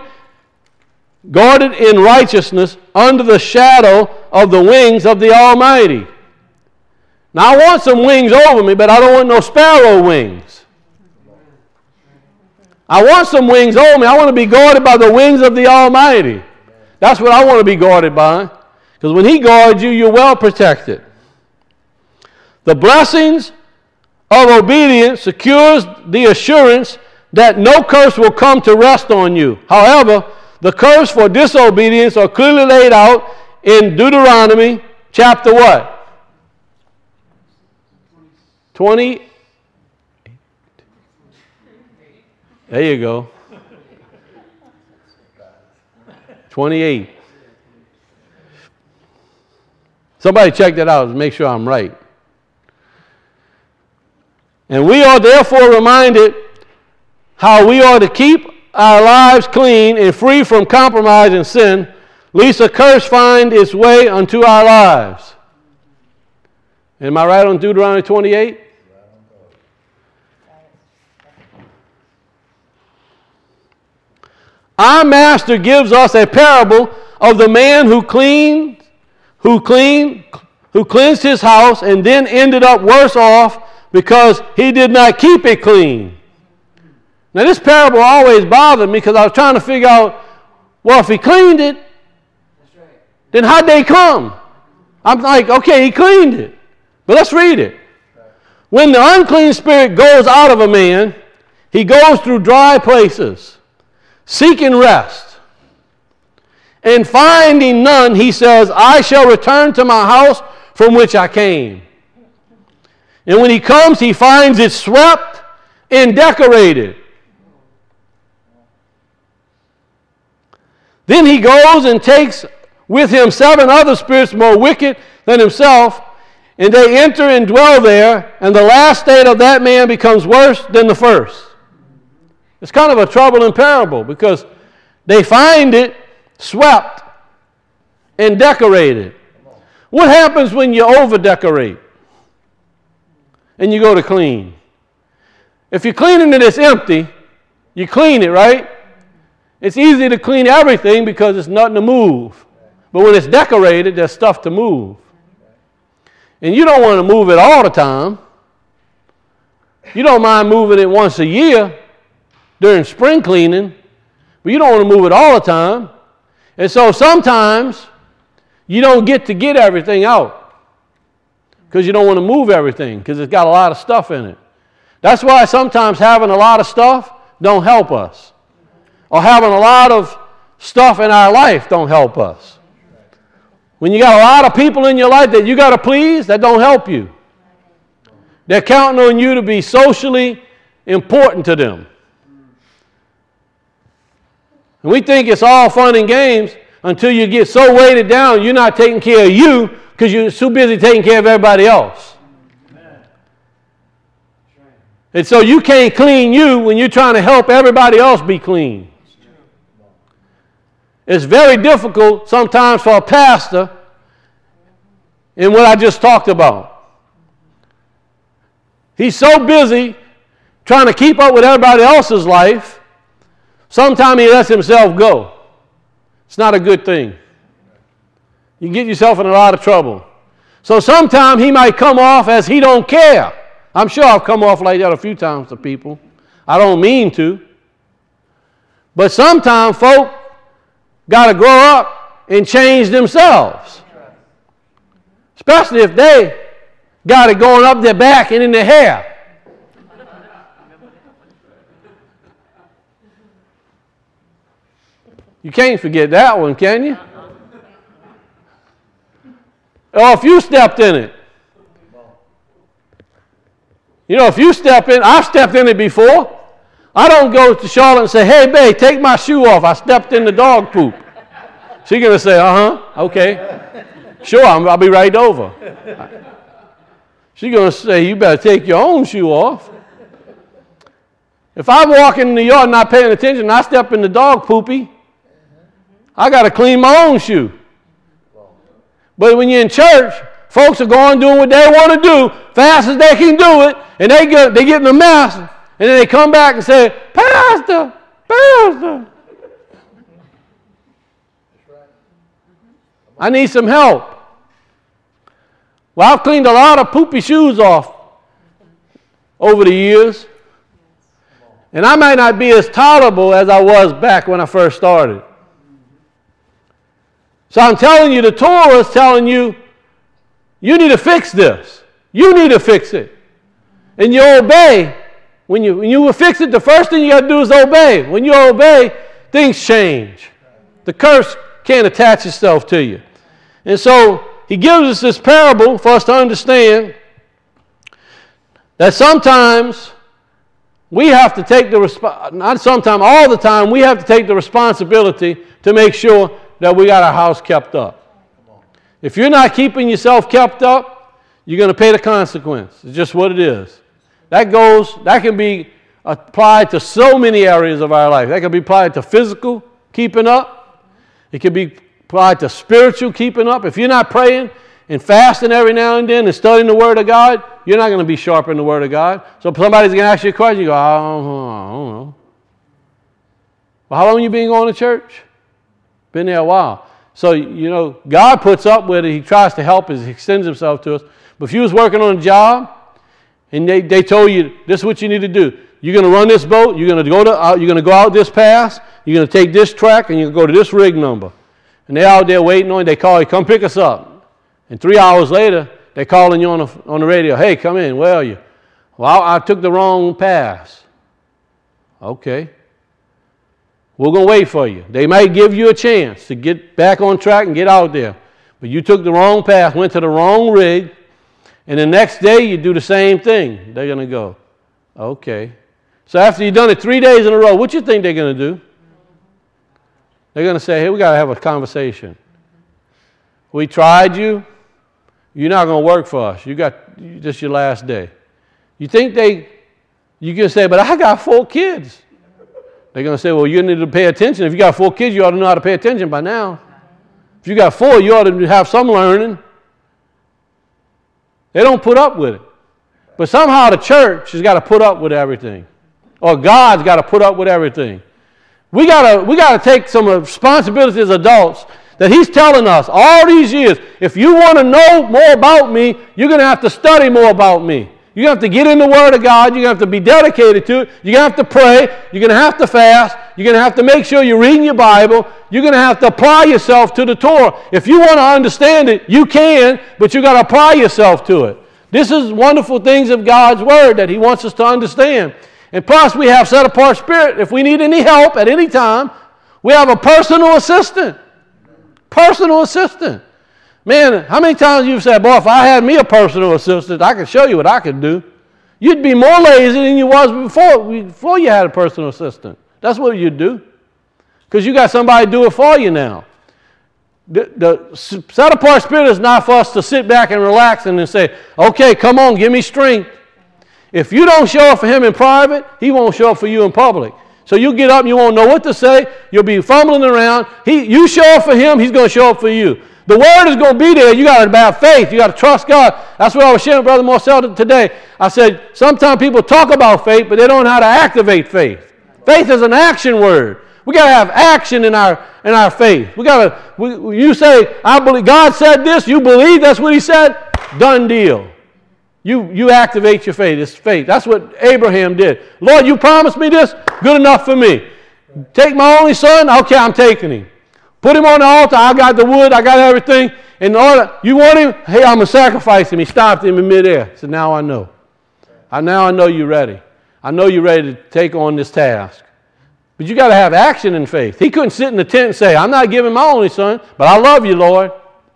in righteousness under the shadow of the wings of the Almighty. Now, I want some wings over me, but I don't want no sparrow wings. I want some wings over me. I want to be guarded by the wings of the Almighty. That's what I want to be guarded by. Because when He guards you, you're well protected. The blessings of obedience secures the assurance that no curse will come to rest on you. However, the curse for disobedience are clearly laid out in Deuteronomy chapter what? 20. There you go. 28. Somebody check that out and make sure I'm right. And we are therefore reminded how we are to keep our lives clean and free from compromise and sin, lest a curse find its way unto our lives. Am I right on Deuteronomy 28? Our Master gives us a parable of the man who cleansed his house and then ended up worse off because he did not keep it clean. Now, this parable always bothered me because I was trying to figure out, well, if he cleaned it, then how'd they come? I'm like, okay, he cleaned it. But let's read it. When the unclean spirit goes out of a man, he goes through dry places, seeking rest. And finding none, he says, I shall return to my house from which I came. And when he comes, he finds it swept and decorated. Then he goes and takes with him 7 other spirits more wicked than himself, and they enter and dwell there, and the last state of that man becomes worse than the first. It's kind of a troubling parable because they find it swept and decorated. What happens when you over-decorate and you go to clean? If you're cleaning it, it's empty, you clean it, right? It's easy to clean everything because it's nothing to move. But when it's decorated, there's stuff to move. And you don't want to move it all the time. You don't mind moving it once a year during spring cleaning, but you don't want to move it all the time. And so sometimes you don't get everything out because you don't want to move everything because it's got a lot of stuff in it. That's why sometimes having a lot of stuff don't help us. Or having a lot of stuff in our life don't help us. When you got a lot of people in your life that you got to please, that don't help you. They're counting on you to be socially important to them. And we think it's all fun and games until you get so weighted down you're not taking care of you because you're too busy taking care of everybody else. And so you can't clean you when you're trying to help everybody else be clean. It's very difficult sometimes for a pastor in what I just talked about. He's so busy trying to keep up with everybody else's life, sometimes he lets himself go. It's not a good thing. You get yourself in a lot of trouble. So sometimes he might come off as he don't care. I'm sure I've come off like that a few times to people. I don't mean to. But sometimes folk got to grow up and change themselves. Especially if they got it going up their back and in their hair. You can't forget that one, can you? Or if you stepped in it. You know, if you step in, I've stepped in it before. I don't go to Charlotte and say, hey, babe, take my shoe off. I stepped in the dog poop. She's going to say, okay. Sure, I'll be right over. She's going to say, you better take your own shoe off. If I'm walking in the yard and not paying attention and I step in the dog poopy, I got to clean my own shoe. But when you're in church, folks are going doing what they want to do, fast as they can do it, and they get in a mess, and then they come back and say, Pastor, I need some help. Well, I've cleaned a lot of poopy shoes off over the years, and I might not be as tolerable as I was back when I first started. So I'm telling you, the Torah is telling you, you need to fix this. You need to fix it. And you obey. When you will fix it, the first thing you got to do is obey. When you obey, things change. The curse can't attach itself to you. And so he gives us this parable for us to understand that sometimes we have to take all the time, we have to take the responsibility to make sure that we got our house kept up. If you're not keeping yourself kept up, you're going to pay the consequence. It's just what it is. That can be applied to so many areas of our life. That can be applied to physical keeping up. It can be applied to spiritual keeping up. If you're not praying and fasting every now and then and studying the Word of God, you're not going to be sharp in the Word of God. So if somebody's going to ask you a question, you go, I don't know. Well, how long have you been going to church? Been there a while. So, God puts up with it. He tries to help us. He extends himself to us. But if you was working on a job and they told you, this is what you need to do. You're going to run this boat. You're going to go out this pass. You're going to take this track and you're going to go to this rig number. And they're out there waiting on you. They call you, come pick us up. And 3 hours later, they're calling you on the radio. Hey, come in. Where are you? Well, I took the wrong pass. Okay. We're going to wait for you. They might give you a chance to get back on track and get out there. But you took the wrong path, went to the wrong rig, and the next day you do the same thing. They're going to go, okay. So after you've done it 3 days in a row, what do you think they're going to do? They're going to say, hey, we got to have a conversation. We tried you. You're not going to work for us. This your last day. You think you can say, but I got 4 kids. They're going to say, well, you need to pay attention. If you got 4 kids, you ought to know how to pay attention by now. If you got 4, you ought to have some learning. They don't put up with it. But somehow the church has got to put up with everything. Or God's got to put up with everything. We got to take some responsibility as adults that he's telling us all these years, if you want to know more about me, you're going to have to study more about me. You're going to have to get in the Word of God. You're going to have to be dedicated to it. You're going to have to pray. You're going to have to fast. You're going to have to make sure you're reading your Bible. You're going to have to apply yourself to the Torah. If you want to understand it, you can, but you've got to apply yourself to it. This is wonderful things of God's Word that he wants us to understand. And plus, we have set-apart spirit. If we need any help at any time, we have a personal assistant. Personal assistant. Man, how many times you've said, boy, if I had me a personal assistant, I could show you what I could do. You'd be more lazy than you was before you had a personal assistant. That's what you'd do. Because you got somebody to do it for you now. The set-apart spirit is not for us to sit back and relax and then say, okay, come on, give me strength. If you don't show up for him in private, he won't show up for you in public. So you get up and you won't know what to say. You'll be fumbling around. You show up for him, he's going to show up for you. The Word is going to be there. You got to have faith. You got to trust God. That's what I was sharing with Brother Marcel today. I said, sometimes people talk about faith, but they don't know how to activate faith. Faith is an action word. We got to have action in our faith. You say, I believe God said this. You believe that's what he said. Done deal. You activate your faith. It's faith. That's what Abraham did. Lord, you promised me this. Good enough for me. Take my only son. Okay, I'm taking him. Put him on the altar. I got the wood. I got everything. And you want him? Hey, I'm going to sacrifice him. He stopped him in midair. He said, now I know. Now I know you're ready. I know you're ready to take on this task. But you got to have action in faith. He couldn't sit in the tent and say, I'm not giving my only son, but I love you, Lord.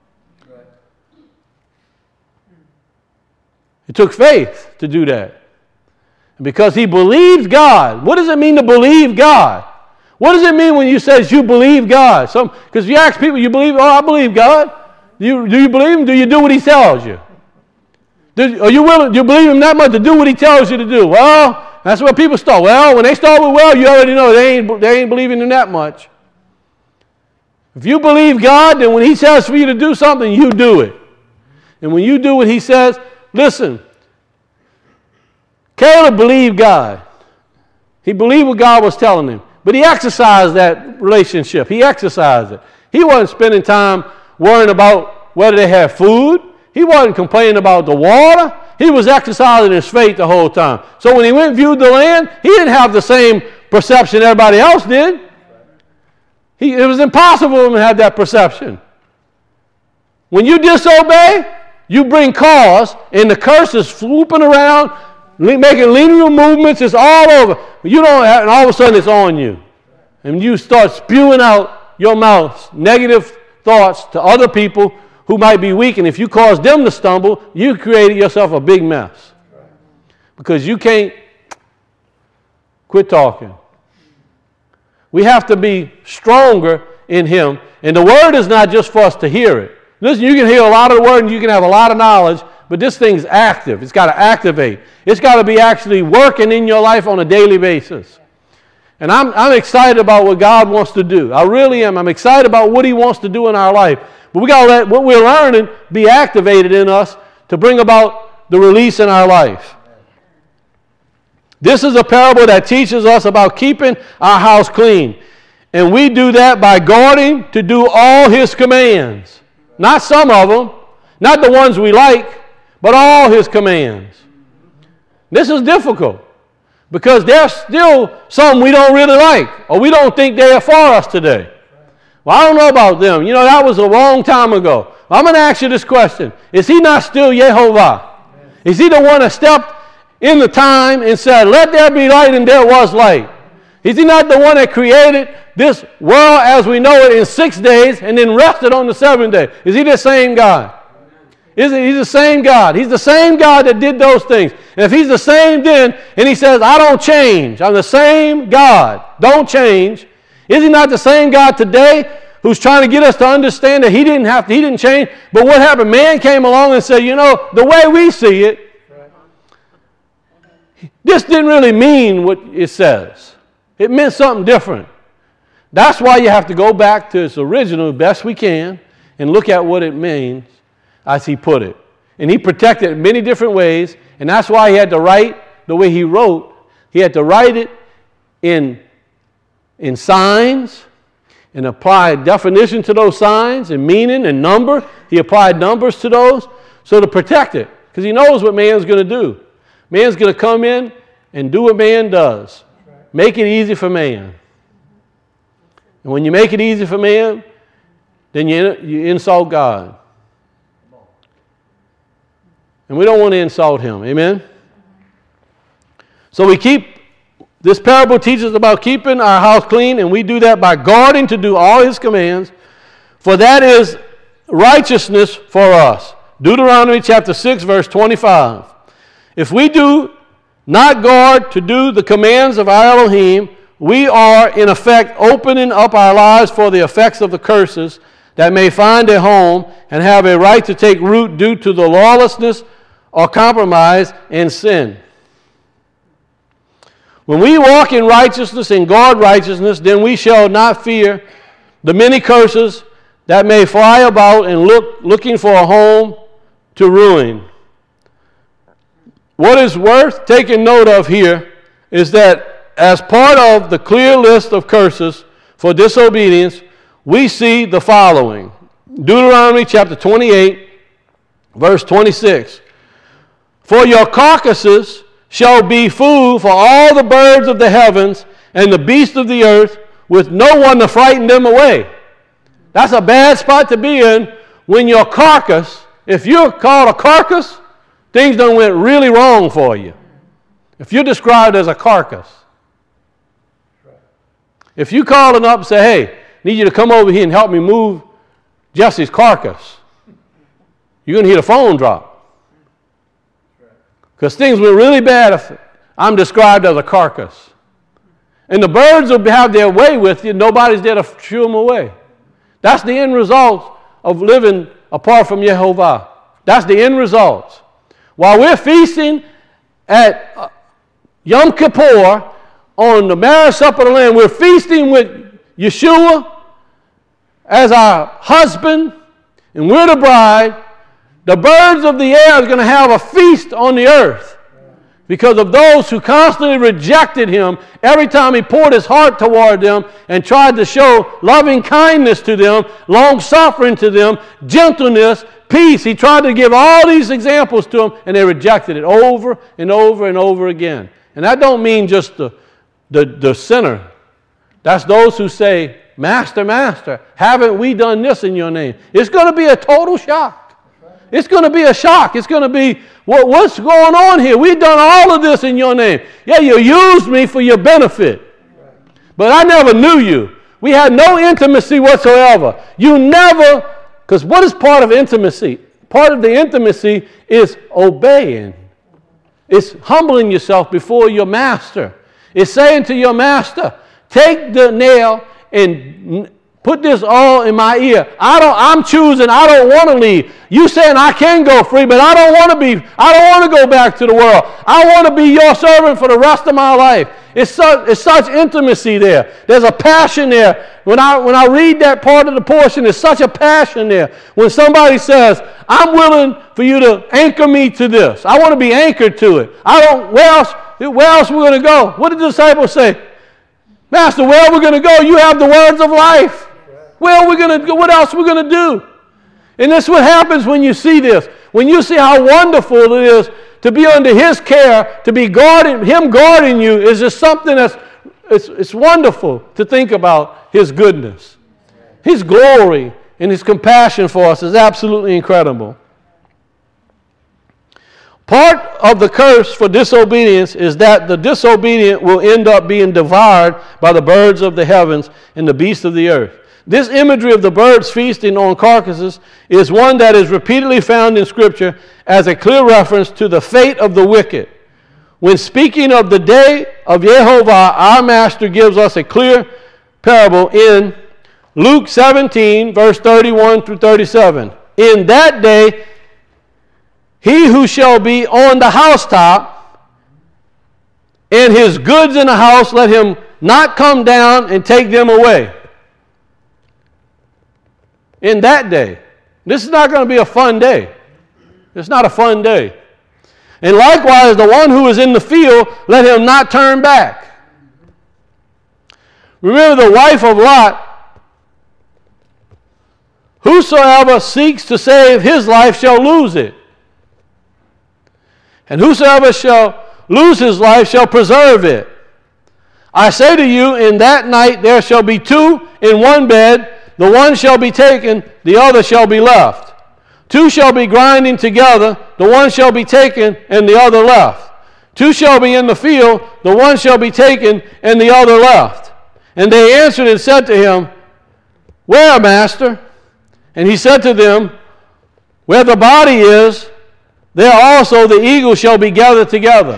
It took faith to do that. And because he believed God. What does it mean to believe God? What does it mean when you say you believe God? Because you ask people, you believe, I believe God. Do you believe him? Do you do what he tells you? Do you believe him that much to do what he tells you to do? Well, that's where people start. Well, when they start with you already know they ain't believing him that much. If you believe God, then when he says for you to do something, you do it. And when you do what he says, listen, Caleb believed God. He believed what God was telling him. But he exercised that relationship. He exercised it. He wasn't spending time worrying about whether they had food. He wasn't complaining about the water. He was exercising his faith the whole time. So when he went and viewed the land, he didn't have the same perception everybody else did. It was impossible for him to have that perception. When you disobey, you bring cause, and the curse is swooping around, making linear movements. It's all over. You don't have, and all of a sudden it's on you. And you start spewing out your mouth negative thoughts to other people who might be weak. And if you cause them to stumble, you created yourself a big mess. Because you can't quit talking. We have to be stronger in him. And the word is not just for us to hear it. Listen, you can hear a lot of the word and you can have a lot of knowledge, but this thing's active. It's got to activate. It's got to be actually working in your life on a daily basis. And I'm excited about what God wants to do. I really am. I'm excited about what he wants to do in our life. But we got to let what we're learning be activated in us to bring about the release in our life. This is a parable that teaches us about keeping our house clean. And we do that by guarding to do all his commands. Not some of them, not the ones we like, but all his commands. This is difficult because there's still some we don't really like or we don't think they are for us today. Well, I don't know about them. You know, that was a long time ago. I'm going to ask you this question. Is he not still Yehovah? Is he the one that stepped in the time and said, let there be light, and there was light? Is he not the one that created this world as we know it in 6 days and then rested on the seventh day? Is he the same God? He's the same God. He's the same God that did those things. And if he's the same then, and he says, I don't change. I'm the same God. Don't change. Is he not the same God today who's trying to get us to understand that he didn't change? But what happened? Man came along and said, you know, the way we see it, this didn't really mean what it says. It meant something different. That's why you have to go back to its original best we can and look at what it means as he put it. And he protected it in many different ways, and that's why he had to write the way he wrote. He had to write it in signs and apply definition to those signs and meaning and number. He applied numbers to those so to protect it, because he knows what man's going to do. Man's going to come in and do what man does. Make it easy for man. And when you make it easy for man, then you insult God. And we don't want to insult him. Amen? So this parable teaches about keeping our house clean, and we do that by guarding to do all his commands, for that is righteousness for us. Deuteronomy chapter 6, verse 25. If we do not guard to do the commands of our Elohim, we are in effect opening up our lives for the effects of the curses that may find a home and have a right to take root due to the lawlessness or compromise and sin. When we walk in righteousness and guard righteousness, then we shall not fear the many curses that may fly about and looking for a home to ruin. What is worth taking note of here is that as part of the clear list of curses for disobedience, we see the following. Deuteronomy chapter 28, verse 26. For your carcasses shall be food for all the birds of the heavens and the beasts of the earth, with no one to frighten them away. That's a bad spot to be in when your carcass, if you're called a carcass, things done went really wrong for you. If you're described as a carcass. If you call him up and say, hey, need you to come over here and help me move Jesse's carcass, you're going to hear the phone drop. Because things were really bad if I'm described as a carcass. And the birds will have their way with you. Nobody's there to shoo them away. That's the end result of living apart from Yehovah. That's the end result. While we're feasting at Yom Kippur on the marriage supper of the Lamb, we're feasting with Yeshua as our husband, and we're the bride. The birds of the air are going to have a feast on the earth because of those who constantly rejected him every time he poured his heart toward them and tried to show loving kindness to them, long-suffering to them, gentleness, peace. He tried to give all these examples to them, and they rejected it over and over and over again. And that don't mean just the sinner. That's those who say, Master, Master, haven't we done this in your name? It's going to be a total shock. It's going to be a shock. It's going to be, what's going on here? We've done all of this in your name. Yeah, you used me for your benefit. But I never knew you. We had no intimacy whatsoever. You never, because what is part of intimacy? Part of the intimacy is obeying. It's humbling yourself before your master. It's saying to your master, take the nail and put this all in my ear. I'm choosing, I don't want to leave. You saying I can go free, but I don't want to go back to the world. I want to be your servant for the rest of my life. It's such intimacy there. There's a passion there. When I read that part of the portion, there's such a passion there. When somebody says, I'm willing for you to anchor me to this. I want to be anchored to it. Where else are we going to go? What did the disciples say? Master, where are we going to go? You have the words of life. Where are we going to go? What else are we going to do? And that's what happens when you see this. When you see how wonderful it is to be under his care, to be him guarding you, is just something it's wonderful to think about his goodness. His glory and his compassion for us is absolutely incredible. Part of the curse for disobedience is that the disobedient will end up being devoured by the birds of the heavens and the beasts of the earth. This imagery of the birds feasting on carcasses is one that is repeatedly found in Scripture as a clear reference to the fate of the wicked. When speaking of the day of Jehovah, our Master gives us a clear parable in Luke 17, verse 31 through 37. In that day, he who shall be on the housetop, and his goods in the house, let him not come down and take them away. In that day. This is not going to be a fun day. It's not a fun day. And likewise, the one who is in the field, let him not turn back. Remember the wife of Lot. Whosoever seeks to save his life shall lose it. And whosoever shall lose his life shall preserve it. I say to you, in that night there shall be two in one bed. The one shall be taken, the other shall be left. Two shall be grinding together, the one shall be taken, and the other left. Two shall be in the field, the one shall be taken, and the other left. And they answered and said to him, Where, Master? And he said to them, Where the body is, there also the eagles shall be gathered together.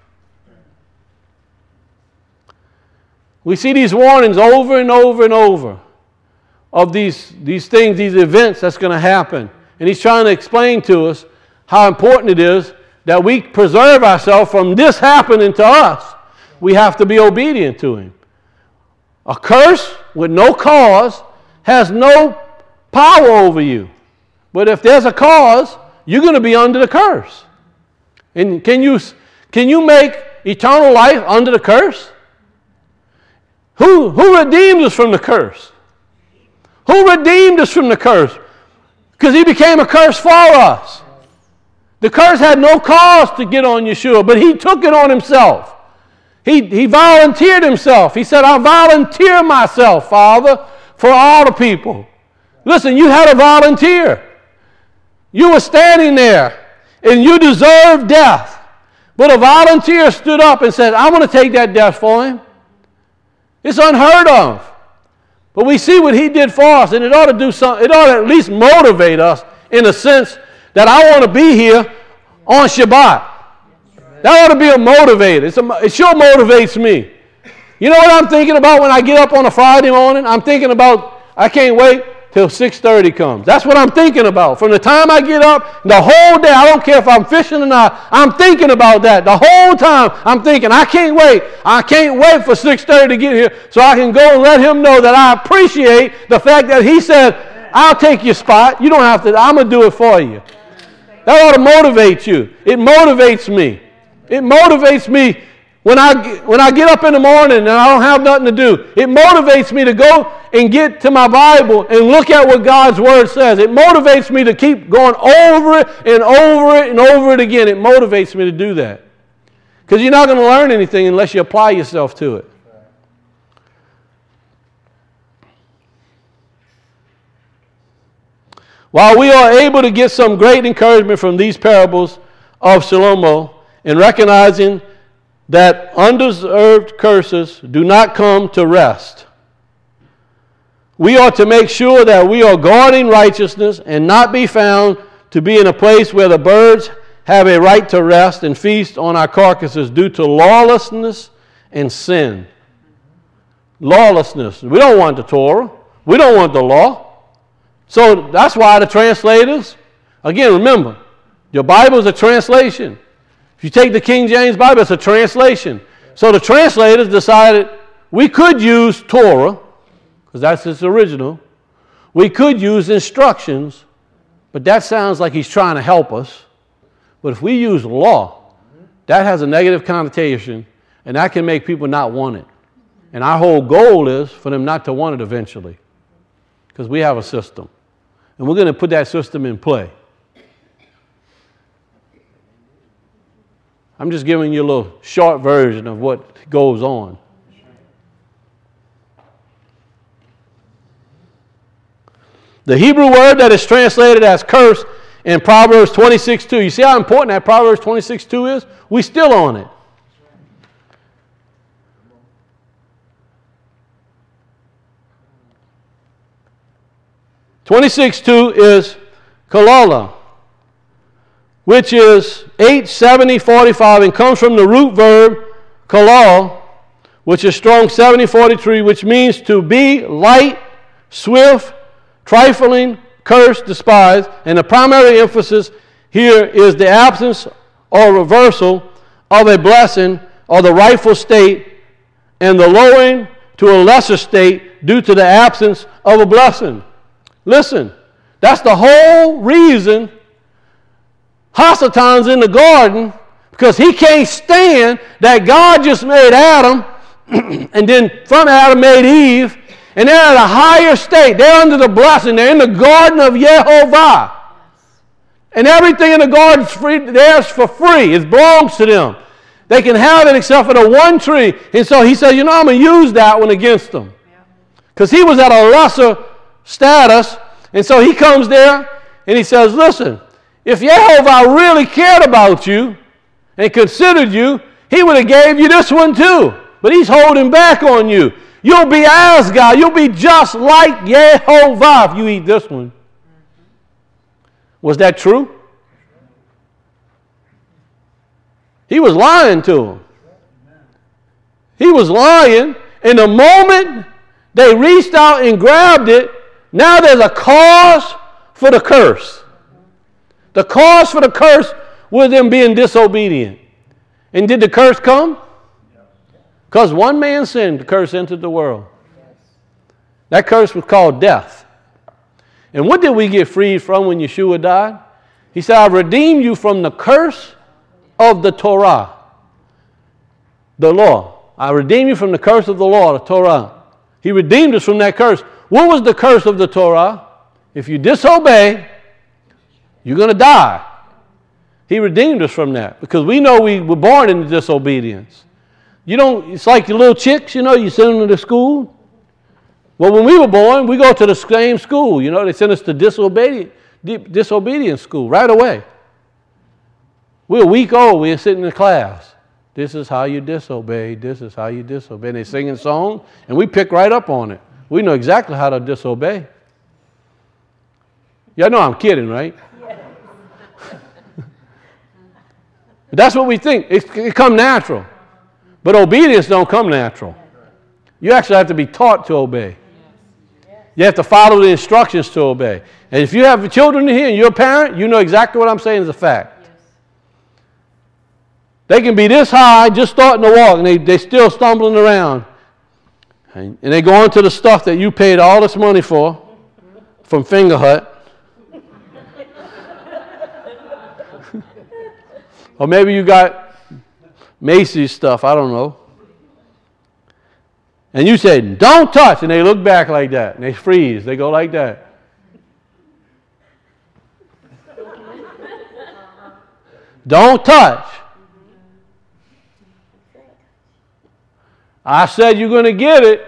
We see these warnings over and over and over of these things, these events that's going to happen. And he's trying to explain to us how important it is that we preserve ourselves from this happening to us. We have to be obedient to him. A curse with no cause has no power over you. But if there's a cause, you're going to be under the curse. And can you make eternal life under the curse? Who redeemed us from the curse? Who redeemed us from the curse? Because he became a curse for us. The curse had no cause to get on Yeshua, but he took it on himself. He volunteered himself. He said, I volunteer myself, Father, for all the people. Listen, you had a volunteer. You were standing there, and you deserved death. But a volunteer stood up and said, I'm going to take that death for him. It's unheard of. But we see what he did for us, and it ought to do something. It ought to at least motivate us in a sense that I want to be here on Shabbat. That ought to be a motivator. It sure motivates me. You know what I'm thinking about when I get up on a Friday morning? I'm thinking about, I can't wait till 6:30 comes. That's what I'm thinking about. From the time I get up, the whole day, I don't care if I'm fishing or not, I'm thinking about that. The whole time I'm thinking, I can't wait. I can't wait for 6:30 to get here so I can go and let him know that I appreciate the fact that he said, I'll take your spot. You don't have to, I'm going to do it for you. That ought to motivate you. It motivates me. It motivates me when I get up in the morning and I don't have nothing to do. It motivates me to go and get to my Bible and look at what God's Word says. It motivates me to keep going over it and over it and over it again. It motivates me to do that. Because you're not going to learn anything unless you apply yourself to it. While we are able to get some great encouragement from these parables of Shlomo in recognizing that undeserved curses do not come to rest, we ought to make sure that we are guarding righteousness and not be found to be in a place where the birds have a right to rest and feast on our carcasses due to lawlessness and sin. Lawlessness. We don't want the Torah. We don't want the law. So that's why the translators, again, remember, your Bible is a translation. If you take the King James Bible, it's a translation. So the translators decided we could use Torah, because that's its original. We could use instructions, but that sounds like he's trying to help us. But if we use law, that has a negative connotation, and that can make people not want it. And our whole goal is for them not to want it eventually, because we have a system. And we're going to put that system in play. I'm just giving you a little short version of what goes on. The Hebrew word that is translated as curse in Proverbs 26:2. You see how important that Proverbs 26:2 is? We still on it. (26:2) is kalala, which is H7045 and comes from the root verb kalal, which is strong 7043, which means to be light, swift, trifling, cursed, despised. And the primary emphasis here is the absence or reversal of a blessing or the rightful state and the lowering to a lesser state due to the absence of a blessing. Listen, that's the whole reason Hasatan's in the garden, because he can't stand that God just made Adam and then from Adam made Eve, and they're at a higher state. They're under the blessing. They're in the garden of Yehovah. And everything in the garden is free. Theirs for free. It belongs to them. They can have it except for the one tree. And so he says, I'm going to use that one against them. Because he was at a lesser status. And so he comes there and he says, listen, if Yehovah really cared about you and considered you, he would have gave you this one too. But he's holding back on you. You'll be as God. You'll be just like Yehovah if you eat this one. Was that true? He was lying to him. He was lying. And the moment they reached out and grabbed it, now there's a cause for the curse. The cause for the curse was them being disobedient. And did the curse come? Because one man sinned, the curse entered the world. That curse was called death. And what did we get freed from when Yeshua died? He said, I've redeemed you from the curse of the Torah, the law. I redeemed you from the curse of the law, the Torah. He redeemed us from that curse. What was the curse of the Torah? If you disobey, you're going to die. He redeemed us from that because we know we were born into disobedience. It's like your little chicks, you send them to school. Well, when we were born, we go to the same school. They sent us to disobedience school right away. We're a week old. We're sitting in the class. This is how you disobey. This is how you disobey. And they're singing songs, and we pick right up on it. We know exactly how to disobey. Y'all know I'm kidding, right? But that's what we think. It comes natural. But obedience don't come natural. You actually have to be taught to obey. You have to follow the instructions to obey. And if you have children in here and you're a parent, you know exactly what I'm saying is a fact. Yes. They can be this high, just starting to walk, and they're still stumbling around. And they go on to the stuff that you paid all this money for from Finger Hut. Or maybe you got Macy's stuff, I don't know. And you say, don't touch, and they look back like that, and they freeze, they go like that. Don't touch. I said you're going to get it.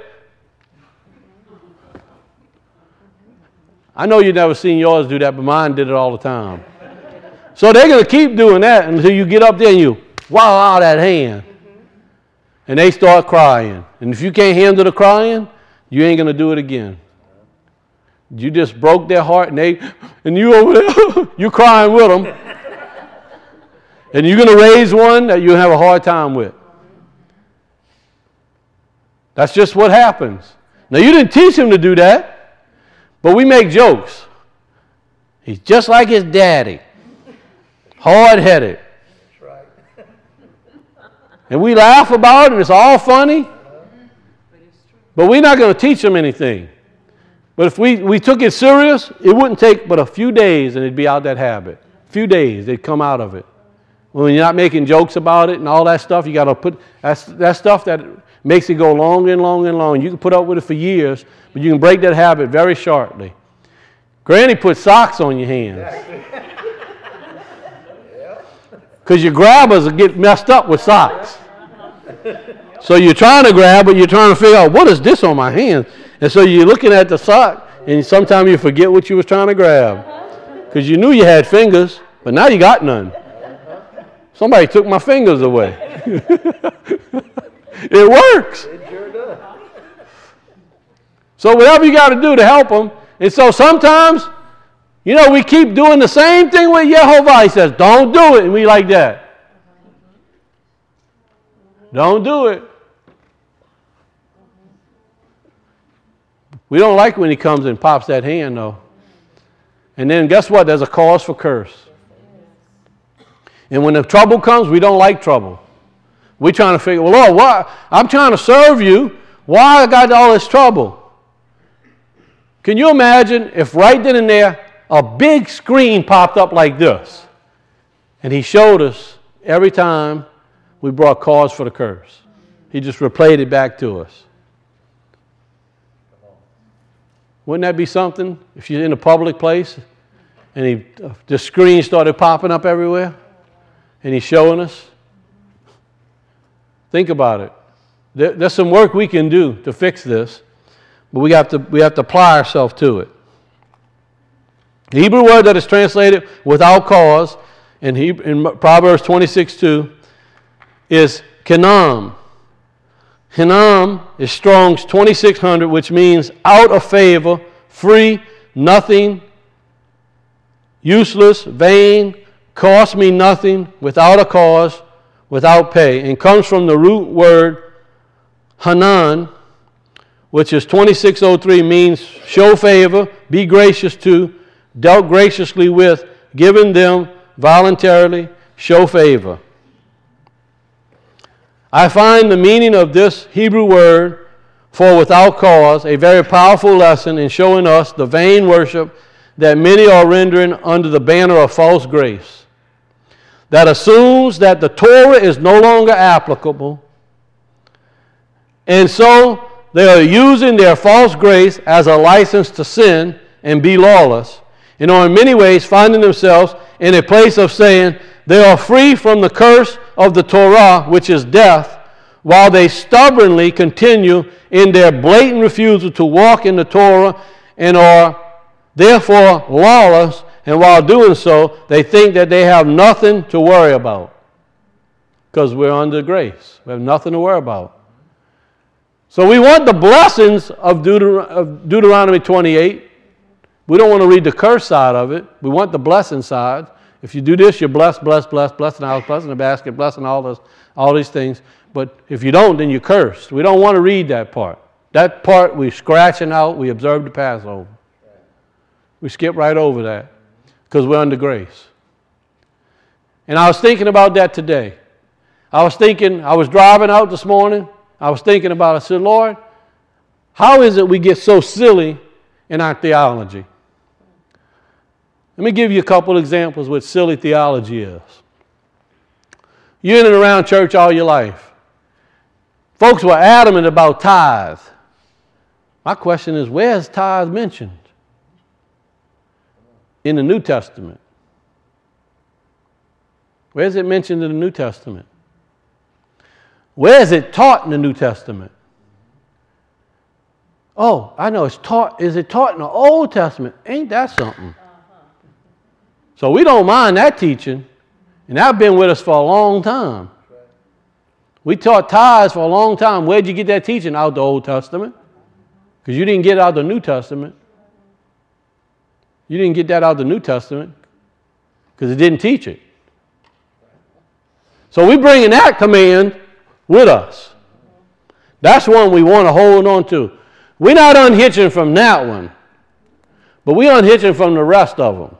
I know you've never seen yours do that, but mine did it all the time. So they're going to keep doing that until you get up there and you wow that hand. And they start crying. And if you can't handle the crying, you ain't going to do it again. You just broke their heart, and you over there, you crying with them. And you're going to raise one that you'll have a hard time with. That's just what happens. Now, you didn't teach him to do that, but we make jokes. He's just like his daddy, hard-headed. That's right. And we laugh about it, and it's all funny, but we're not going to teach him anything. But if we took it serious, it wouldn't take but a few days, and it'd be out that habit. A few days, they'd come out of it. When you're not making jokes about it and all that stuff, you got to put that stuff that makes it go long and long and long. You can put up with it for years, but you can break that habit very shortly. Granny put socks on your hands. Because your grabbers get messed up with socks. So you're trying to grab, but you're trying to figure out, what is this on my hand? And so you're looking at the sock, and sometimes you forget what you was trying to grab. Because you knew you had fingers, but now you got none. Somebody took my fingers away. It works. It sure does. So whatever you got to do to help them. And so sometimes, we keep doing the same thing with Yehovah. He says, don't do it. And we like that. Don't do it. We don't like when he comes and pops that hand, though. And then guess what? There's a cause for curse. And when the trouble comes, we don't like trouble. We're trying to figure, well, Lord, why? I'm trying to serve you. Why I got all this trouble? Can you imagine if right then and there, a big screen popped up like this, and he showed us every time we brought cause for the curse. He just replayed it back to us. Wouldn't that be something if you're in a public place and the screen started popping up everywhere? And he's showing us. Think about it. There's some work we can do to fix this, but we have to apply ourselves to it. The Hebrew word that is translated without cause in Proverbs 26:2 is kenam. Kenam is Strong's 2600, which means out of favor, free, nothing, useless, vain, cost me nothing, without a cause, without pay, and comes from the root word hanan, which is 2603, means show favor, be gracious to, dealt graciously with, given them voluntarily, show favor. I find the meaning of this Hebrew word for without cause a very powerful lesson in showing us the vain worship that many are rendering under the banner of false grace, that assumes that the Torah is no longer applicable, and so they are using their false grace as a license to sin and be lawless, and are in many ways finding themselves in a place of saying they are free from the curse of the Torah, which is death, while they stubbornly continue in their blatant refusal to walk in the Torah and are therefore lawless, and while doing so, they think that they have nothing to worry about because we're under grace. We have nothing to worry about. So we want the blessings of Deuteronomy 28. We don't want to read the curse side of it. We want the blessing side. If you do this, you're blessed, blessed, blessed, blessed in the house, blessed in the basket, blessed in all these things. But if you don't, then you're cursed. We don't want to read that part. That part we're scratching out. We observe the Passover. We skip right over that because we're under grace. And I was thinking about that today. I was driving out this morning. I was thinking about it. I said, Lord, how is it we get so silly in our theology? Let me give you a couple examples what silly theology is. You're in and around church all your life. Folks were adamant about tithe. My question is, where is tithe mentioned? In the New Testament. Where is it mentioned in the New Testament? Where is it taught in the New Testament? Oh, I know it's taught. Is it taught in the Old Testament? Ain't that something? So we don't mind that teaching, and that's been with us for a long time. We taught tithes for a long time. Where'd you get that teaching? Out the Old Testament. Because you didn't get it out the New Testament. You didn't get that out the New Testament because it didn't teach it. So we're bringing that command with us. That's one we want to hold on to. We're not unhitching from that one, but we're unhitching from the rest of them.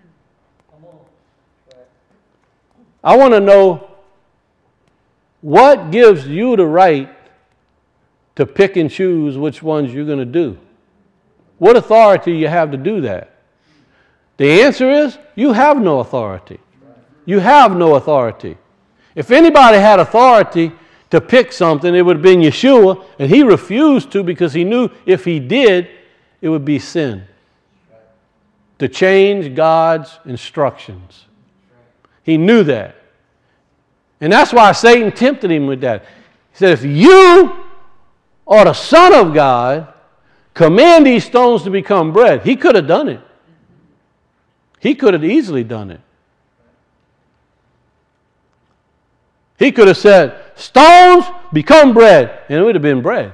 I want to know what gives you the right to pick and choose which ones you're going to do. What authority you have to do that? The answer is you have no authority. You have no authority. If anybody had authority to pick something, it would have been Yeshua, and he refused to because he knew if he did, it would be sin. To change God's instructions. He knew that. And that's why Satan tempted him with that. He said, if you are the Son of God, command these stones to become bread. He could have done it. He could have easily done it. He could have said, stones become bread, and it would have been bread.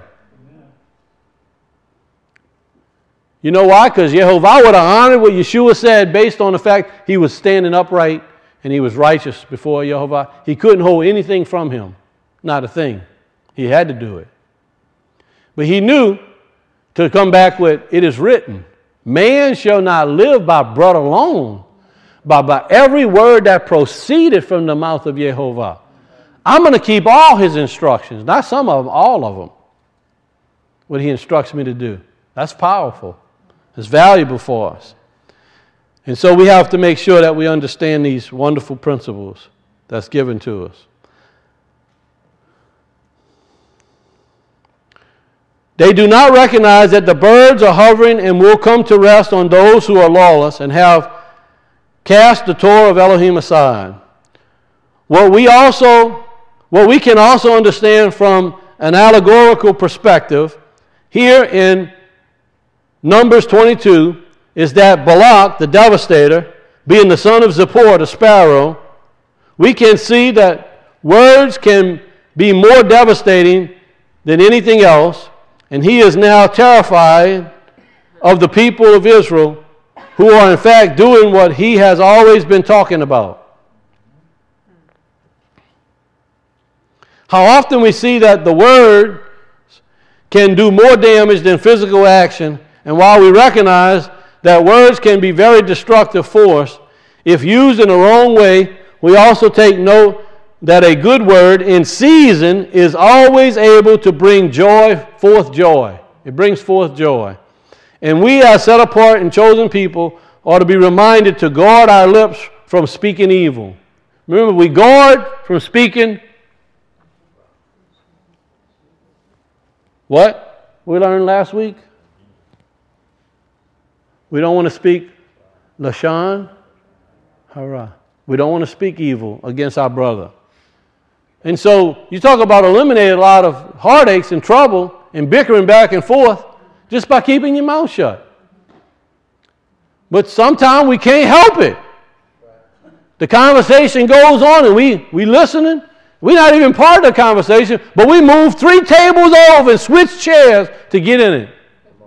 You know why? Because Yehovah would have honored what Yeshua said based on the fact he was standing upright and he was righteous before Yehovah. He couldn't hold anything from him. Not a thing. He had to do it. But he knew to come back with, it is written, man shall not live by bread alone, but by every word that proceeded from the mouth of Yehovah. I'm going to keep all his instructions, not some of them, all of them, what he instructs me to do. That's powerful. It's valuable for us. And so we have to make sure that we understand these wonderful principles that's given to us. They do not recognize that the birds are hovering and will come to rest on those who are lawless and have cast the Torah of Elohim aside. What we can also understand from an allegorical perspective here in Numbers 22 is that Balak, the devastator, being the son of Zippor, the sparrow, we can see that words can be more devastating than anything else, and he is now terrified of the people of Israel who are in fact doing what he has always been talking about. How often we see that the word can do more damage than physical action, and while we recognize that words can be very destructive force, if used in the wrong way, we also take note that a good word in season is always able to bring forth joy. It brings forth joy. And we as set apart and chosen people ought to be reminded to guard our lips from speaking evil. Remember, we guard from speaking what we learned last week? We don't want to speak Lashon Hara. We don't want to speak evil against our brother. And so you talk about eliminating a lot of heartaches and trouble and bickering back and forth just by keeping your mouth shut. But sometimes we can't help it. The conversation goes on and we listening. We're not even part of the conversation, but we move 3 tables over and switch chairs to get in it.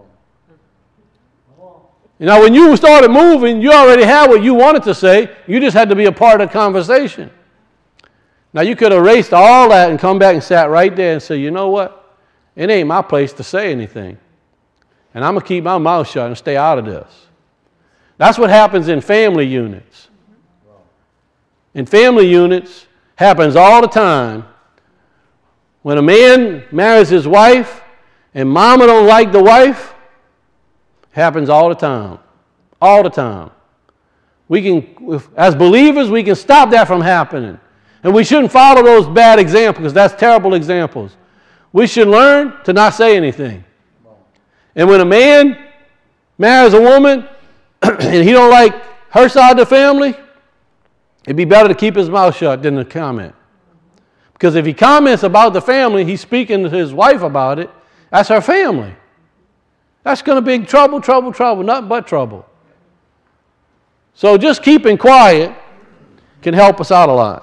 Now, when you started moving, you already had what you wanted to say. You just had to be a part of the conversation. Now, you could have erased all that and come back and sat right there and say, you know what? It ain't my place to say anything. And I'm going to keep my mouth shut and stay out of this. That's what happens in family units. In family units, happens all the time. When a man marries his wife and mama don't like the wife, happens all the time. All the time. We can, as believers, we can stop that from happening. And we shouldn't follow those bad examples because that's terrible examples. We should learn to not say anything. And when a man marries a woman and he don't like her side of the family, it'd be better to keep his mouth shut than to comment. Because if he comments about the family, he's speaking to his wife about it. That's her family. That's going to be trouble, nothing but trouble. So just keeping quiet can help us out a lot.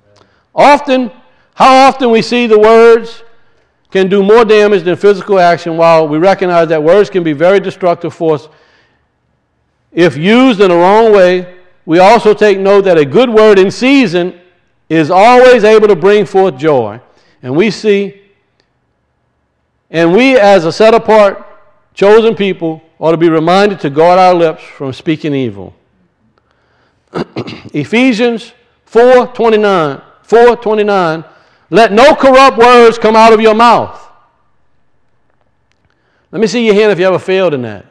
How often we see the words can do more damage than physical action, while we recognize that words can be very destructive for us if used in the wrong way. We also take note that a good word in season is always able to bring forth joy. And we as a set-apart, chosen people ought to be reminded to guard our lips from speaking evil. Ephesians 4:29, let no corrupt words come out of your mouth. Let me see your hand if you ever failed in that.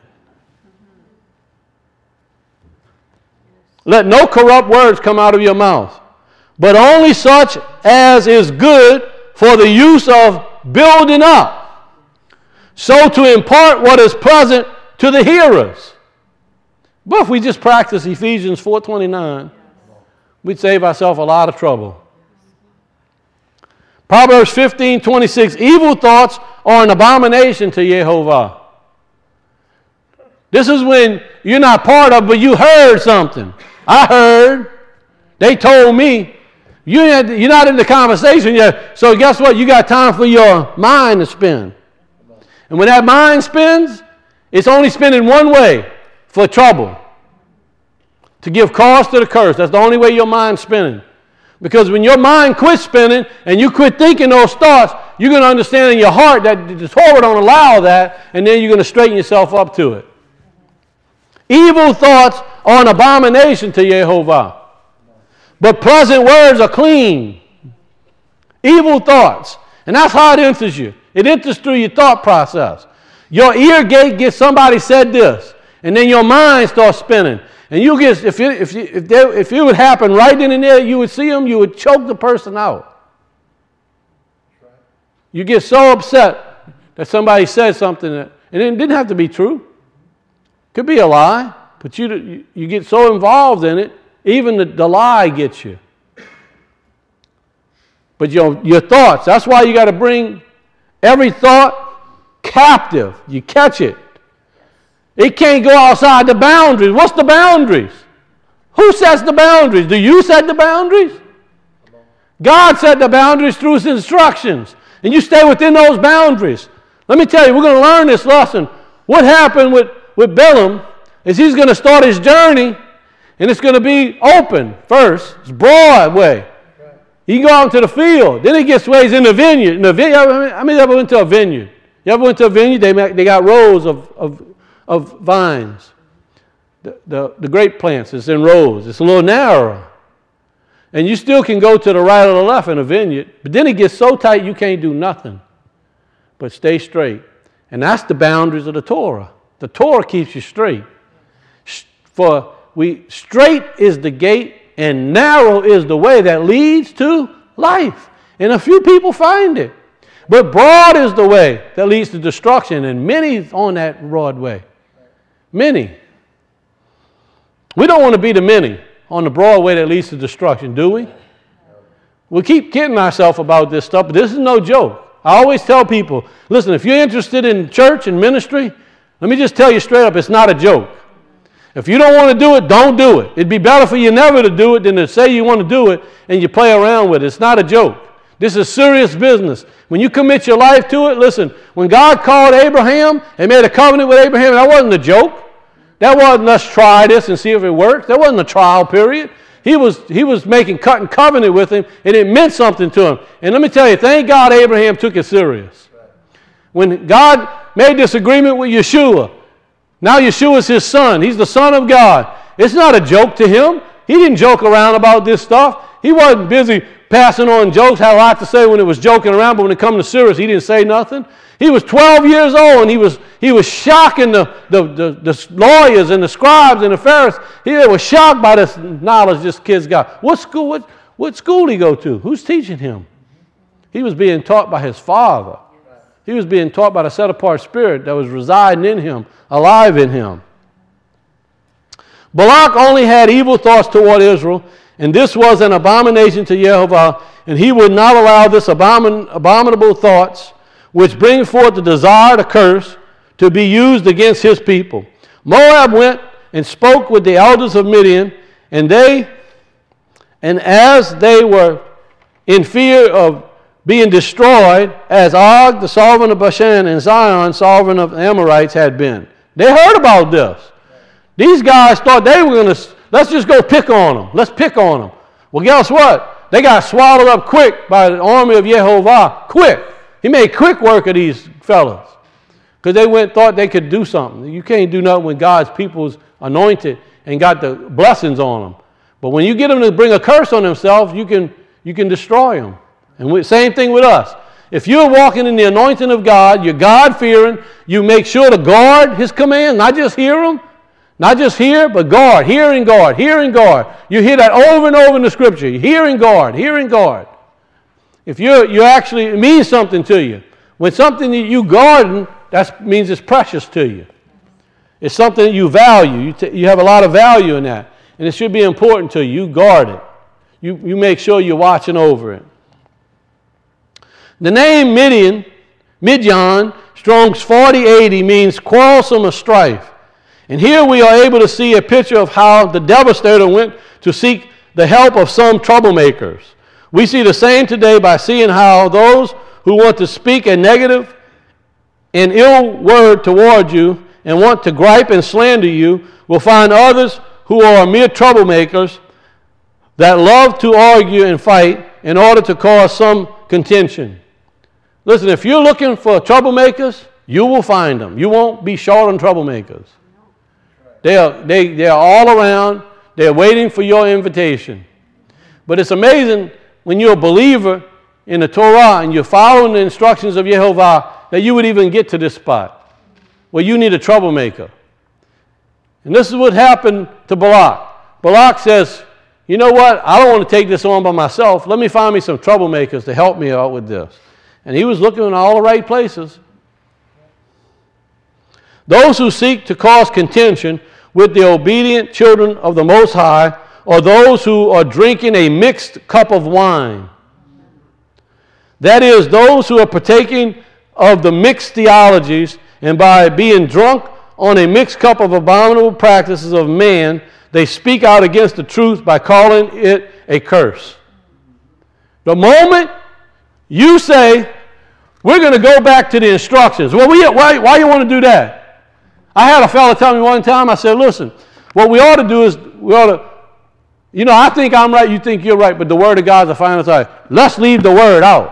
Let no corrupt words come out of your mouth, but only such as is good for the use of building up, so to impart what is pleasant to the hearers. But if we just practice Ephesians 4:29, we'd save ourselves a lot of trouble. Proverbs 15:26, evil thoughts are an abomination to Jehovah. This is when you're not part of, but you heard something. I heard. They told me. You're not in the conversation yet. So guess what? You got time for your mind to spin. And when that mind spins, it's only spinning one way, for trouble. To give cause to the curse. That's the only way your mind's spinning. Because when your mind quits spinning and you quit thinking those thoughts, you're going to understand in your heart that the Torah don't allow that, and then you're going to straighten yourself up to it. Evil thoughts are an abomination to Jehovah, but pleasant words are clean. Evil thoughts. And that's how it enters you. It enters through your thought process. Your ear gate gets somebody said this, and then your mind starts spinning. And you get, if it would happen right then and there, you would see them, you would choke the person out. You get so upset that somebody said something and it didn't have to be true. Could be a lie, but you get so involved in it, even the lie gets you. But your thoughts, that's why you got to bring every thought captive. You catch it. It can't go outside the boundaries. What's the boundaries? Who sets the boundaries? Do you set the boundaries? God set the boundaries through His instructions. And you stay within those boundaries. Let me tell you, we're going to learn this lesson. What happened with Balaam is he's going to start his journey, and it's going to be open first. It's broad way. He can go out into the field. Then he gets where he's in the vineyard. How many ever went to a vineyard? You ever went to a vineyard? They got rows of vines. The grape plants, it's in rows. It's a little narrow. And you still can go to the right or the left in a vineyard, but then it gets so tight you can't do nothing but stay straight. And that's the boundaries of the Torah. The Torah keeps you straight. Straight is the gate and narrow is the way that leads to life. And a few people find it. But broad is the way that leads to destruction, and many on that broad way. Many. We don't want to be the many on the broad way that leads to destruction, do we? We keep kidding ourselves about this stuff, but this is no joke. I always tell people, listen, if you're interested in church and ministry, let me just tell you straight up, it's not a joke. If you don't want to do it, don't do it. It'd be better for you never to do it than to say you want to do it and you play around with it. It's not a joke. This is serious business. When you commit your life to it, listen, when God called Abraham and made a covenant with Abraham, that wasn't a joke. That wasn't let's try this and see if it works. That wasn't a trial period. He was making cutting covenant with him, and it meant something to him. And let me tell you, thank God Abraham took it serious. When God made this agreement with Yeshua, now Yeshua is his son. He's the son of God. It's not a joke to him. He didn't joke around about this stuff. He wasn't busy passing on jokes, had a lot to say when it was joking around, but when it come to serious, he didn't say nothing. He was 12 years old, and he was shocking the lawyers and the scribes and the Pharisees. They were shocked by this knowledge this kid's got. What school? What school did he go to? Who's teaching him? He was being taught by his father. He was being taught by the set-apart spirit that was residing in him, alive in him. Balak only had evil thoughts toward Israel, and this was an abomination to Jehovah, and he would not allow this abominable thoughts, which bring forth the desire to curse, to be used against his people. Moab went and spoke with the elders of Midian, and as they were in fear of being destroyed, as Og, the sovereign of Bashan, and Zion, sovereign of the Amorites, had been. They heard about this. These guys thought they were going to, let's just go pick on them. Let's pick on them. Well, guess what? They got swallowed up quick by the army of Jehovah. Quick. He made quick work of these fellas. Because they thought they could do something. You can't do nothing when God's people's anointed and got the blessings on them. But when you get them to bring a curse on themselves, you can destroy them. And same thing with us. If you're walking in the anointing of God, you're God-fearing, you make sure to guard his commands, not just hear them, not just hear, but guard, hear and guard, hear and guard. You hear that over and over in the scripture, hear and guard, hear and guard. If you actually, it means something to you. When something that you guard, that means it's precious to you. It's something that you value. You have a lot of value in that. And it should be important to you. You guard it. You make sure you're watching over it. The name Midian, Strong's 4080, means quarrelsome or strife. And here we are able to see a picture of how the devastator went to seek the help of some troublemakers. We see the same today by seeing how those who want to speak a negative and ill word toward you and want to gripe and slander you will find others who are mere troublemakers that love to argue and fight in order to cause some contention. Listen, if you're looking for troublemakers, you will find them. You won't be short on troublemakers. They are all around. They're waiting for your invitation. But it's amazing when you're a believer in the Torah and you're following the instructions of Jehovah that you would even get to this spot where you need a troublemaker. And this is what happened to Balak. Balak says, you know what? I don't want to take this on by myself. Let me find me some troublemakers to help me out with this. And he was looking in all the right places. Those who seek to cause contention with the obedient children of the Most High are those who are drinking a mixed cup of wine. That is, those who are partaking of the mixed theologies, and by being drunk on a mixed cup of abominable practices of man, they speak out against the truth by calling it a curse. The moment you say, we're going to go back to the instructions. Well, why you want to do that? I had a fellow tell me one time, I said, listen, what we ought to do is, I think I'm right, you think you're right, but the Word of God is the final authority. Let's leave the Word out.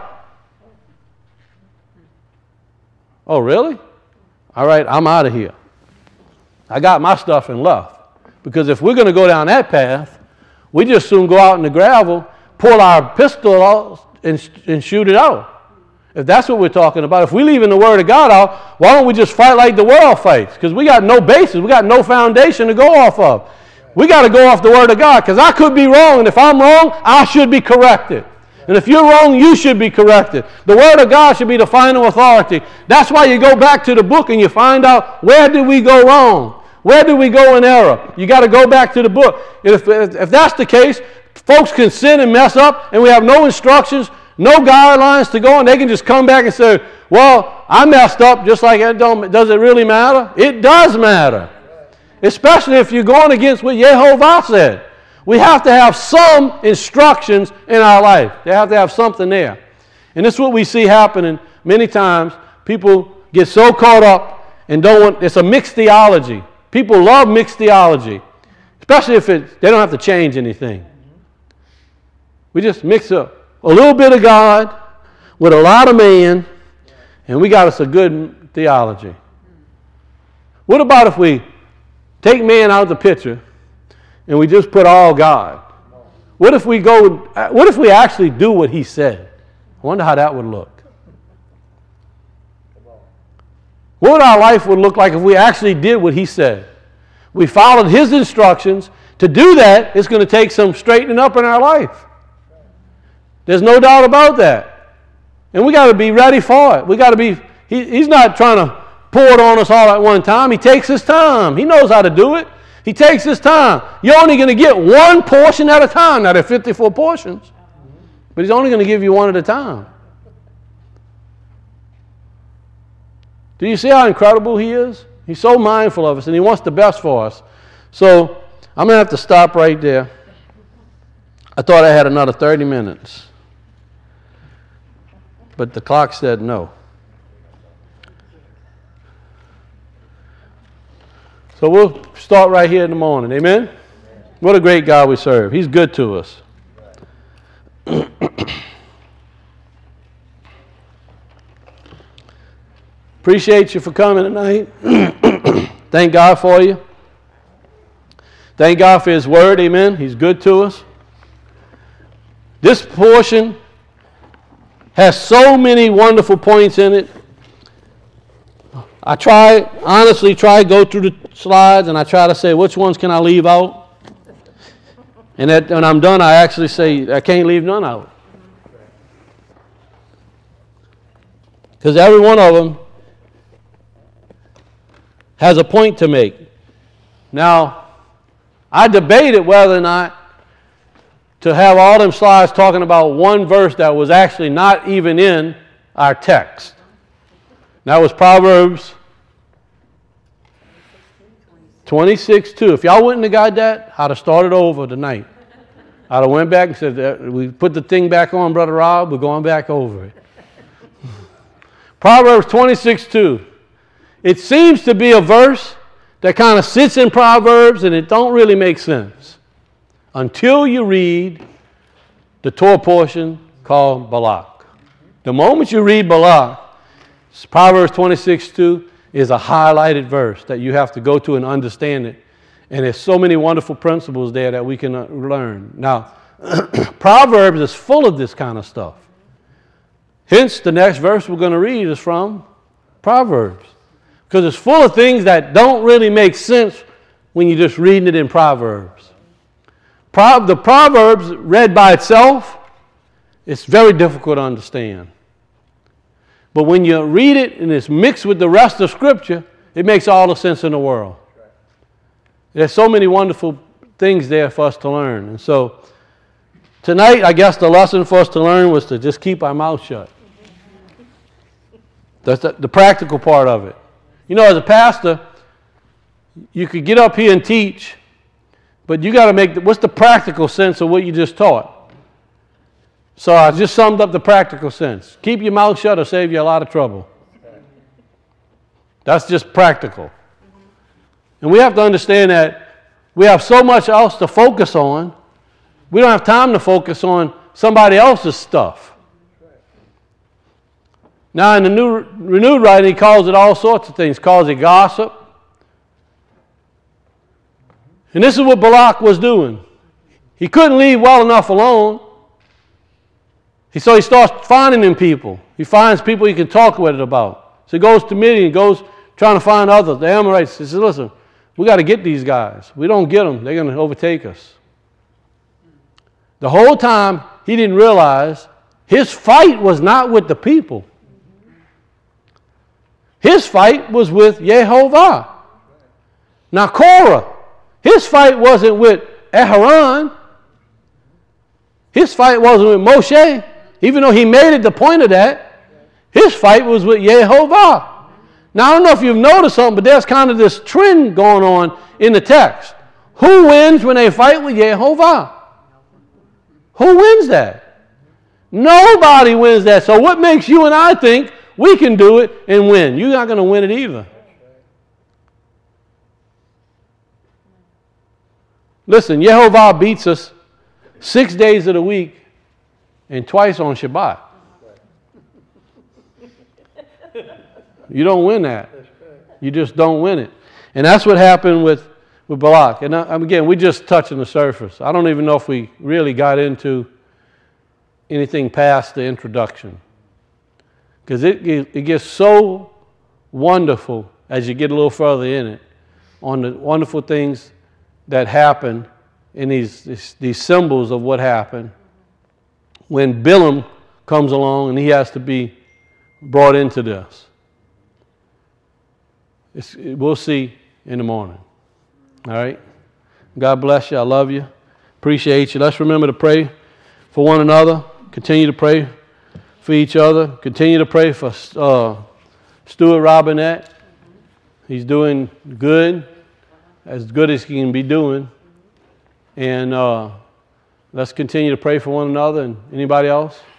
Oh, really? All right, I'm out of here. I got my stuff and left. Because if we're going to go down that path, we just soon go out in the gravel, pull our pistol out, and shoot it out. If that's what we're talking about, if we're leaving the Word of God out, why don't we just fight like the world fights? Because we got no basis, we got no foundation to go off of. We got to go off the Word of God, because I could be wrong, and if I'm wrong, I should be corrected. And if you're wrong, you should be corrected. The Word of God should be the final authority. That's why you go back to the book and you find out, where did we go wrong? Where did we go in error? You got to go back to the book. If that's the case, folks can sin and mess up, and we have no instructions, no guidelines to go, and they can just come back and say, well, I messed up, just like it don't. Does it really matter? It does matter. Especially if you're going against what Jehovah said. We have to have some instructions in our life. They have to have something there. And this is what we see happening many times. People get so caught up and it's a mixed theology. People love mixed theology, especially if they don't have to change anything. We just mix up a little bit of God with a lot of man, and we got us a good theology. What about if we take man out of the picture and we just put all God? What if we actually do what he said? I wonder how that would look. What would our life would look like if we actually did what he said? We followed his instructions. To do that, it's going to take some straightening up in our life. There's no doubt about that. And we got to be ready for it. We got to be, he's not trying to pour it on us all at one time. He takes his time. He knows how to do it. He takes his time. You're only going to get one portion at a time. Now, there are 54 portions. But he's only going to give you one at a time. Do you see how incredible he is? He's so mindful of us, and he wants the best for us. So I'm going to have to stop right there. I thought I had another 30 minutes. But the clock said no. So we'll start right here in the morning. Amen? What a great God we serve. He's good to us. Appreciate you for coming tonight. Thank God for you. Thank God for His Word. Amen? He's good to us. This portion has so many wonderful points in it. I honestly go through the slides and I try to say which ones can I leave out. And when I'm done, I actually say I can't leave none out. Because every one of them has a point to make. Now, I debated whether or not to have all them slides talking about one verse that was actually not even in our text. That was Proverbs 26:2. If y'all wouldn't have got that, I'd have started over tonight. I'd have went back and said, we put the thing back on, Brother Rob, we're going back over it. Proverbs 26:2. It seems to be a verse that kind of sits in Proverbs and it don't really make sense until you read the Torah portion called Balak. The moment you read Balak, Proverbs 26:2 is a highlighted verse that you have to go to and understand it. And there's so many wonderful principles there that we can learn. Now, Proverbs is full of this kind of stuff. Hence, the next verse we're going to read is from Proverbs. Because it's full of things that don't really make sense when you're just reading it in Proverbs. The Proverbs, read by itself, it's very difficult to understand. But when you read it and it's mixed with the rest of Scripture, it makes all the sense in the world. There's so many wonderful things there for us to learn. And so tonight, I guess the lesson for us to learn was to just keep our mouth shut. That's the practical part of it. You know, as a pastor, you could get up here and teach, but you got to make, what's the practical sense of what you just taught? So I just summed up the practical sense. Keep your mouth shut or save you a lot of trouble. That's just practical. And we have to understand that we have so much else to focus on, we don't have time to focus on somebody else's stuff. Now in the New Renewed Writing, he calls it all sorts of things. He calls it gossip. And this is what Balak was doing. He couldn't leave well enough alone. So he starts finding them people. He finds people he can talk with it about. So he goes to Midian, goes trying to find others. The Amorites, he says, listen, we got to get these guys. We don't get them, they're going to overtake us. The whole time, he didn't realize his fight was not with the people. His fight was with Yehovah. Now Korah, his fight wasn't with Aharon. His fight wasn't with Moshe. Even though he made it the point of that, his fight was with Yehovah. Now, I don't know if you've noticed something, but there's kind of this trend going on in the text. Who wins when they fight with Yehovah? Who wins that? Nobody wins that. So what makes you and I think we can do it and win? You're not going to win it either. Listen, Yehovah beats us 6 days of the week and twice on Shabbat. You don't win that. You just don't win it. And that's what happened with Balak. And again, we're just touching the surface. I don't even know if we really got into anything past the introduction. Because it gets so wonderful as you get a little further in it on the wonderful things that happen in these symbols of what happened when Balaam comes along and he has to be brought into this. We'll see in the morning. All right? God bless you. I love you. Appreciate you. Let's remember to pray for one another. Continue to pray for each other. Continue to pray for Stuart Robinette. He's doing good as he can be doing. And let's continue to pray for one another. And anybody else?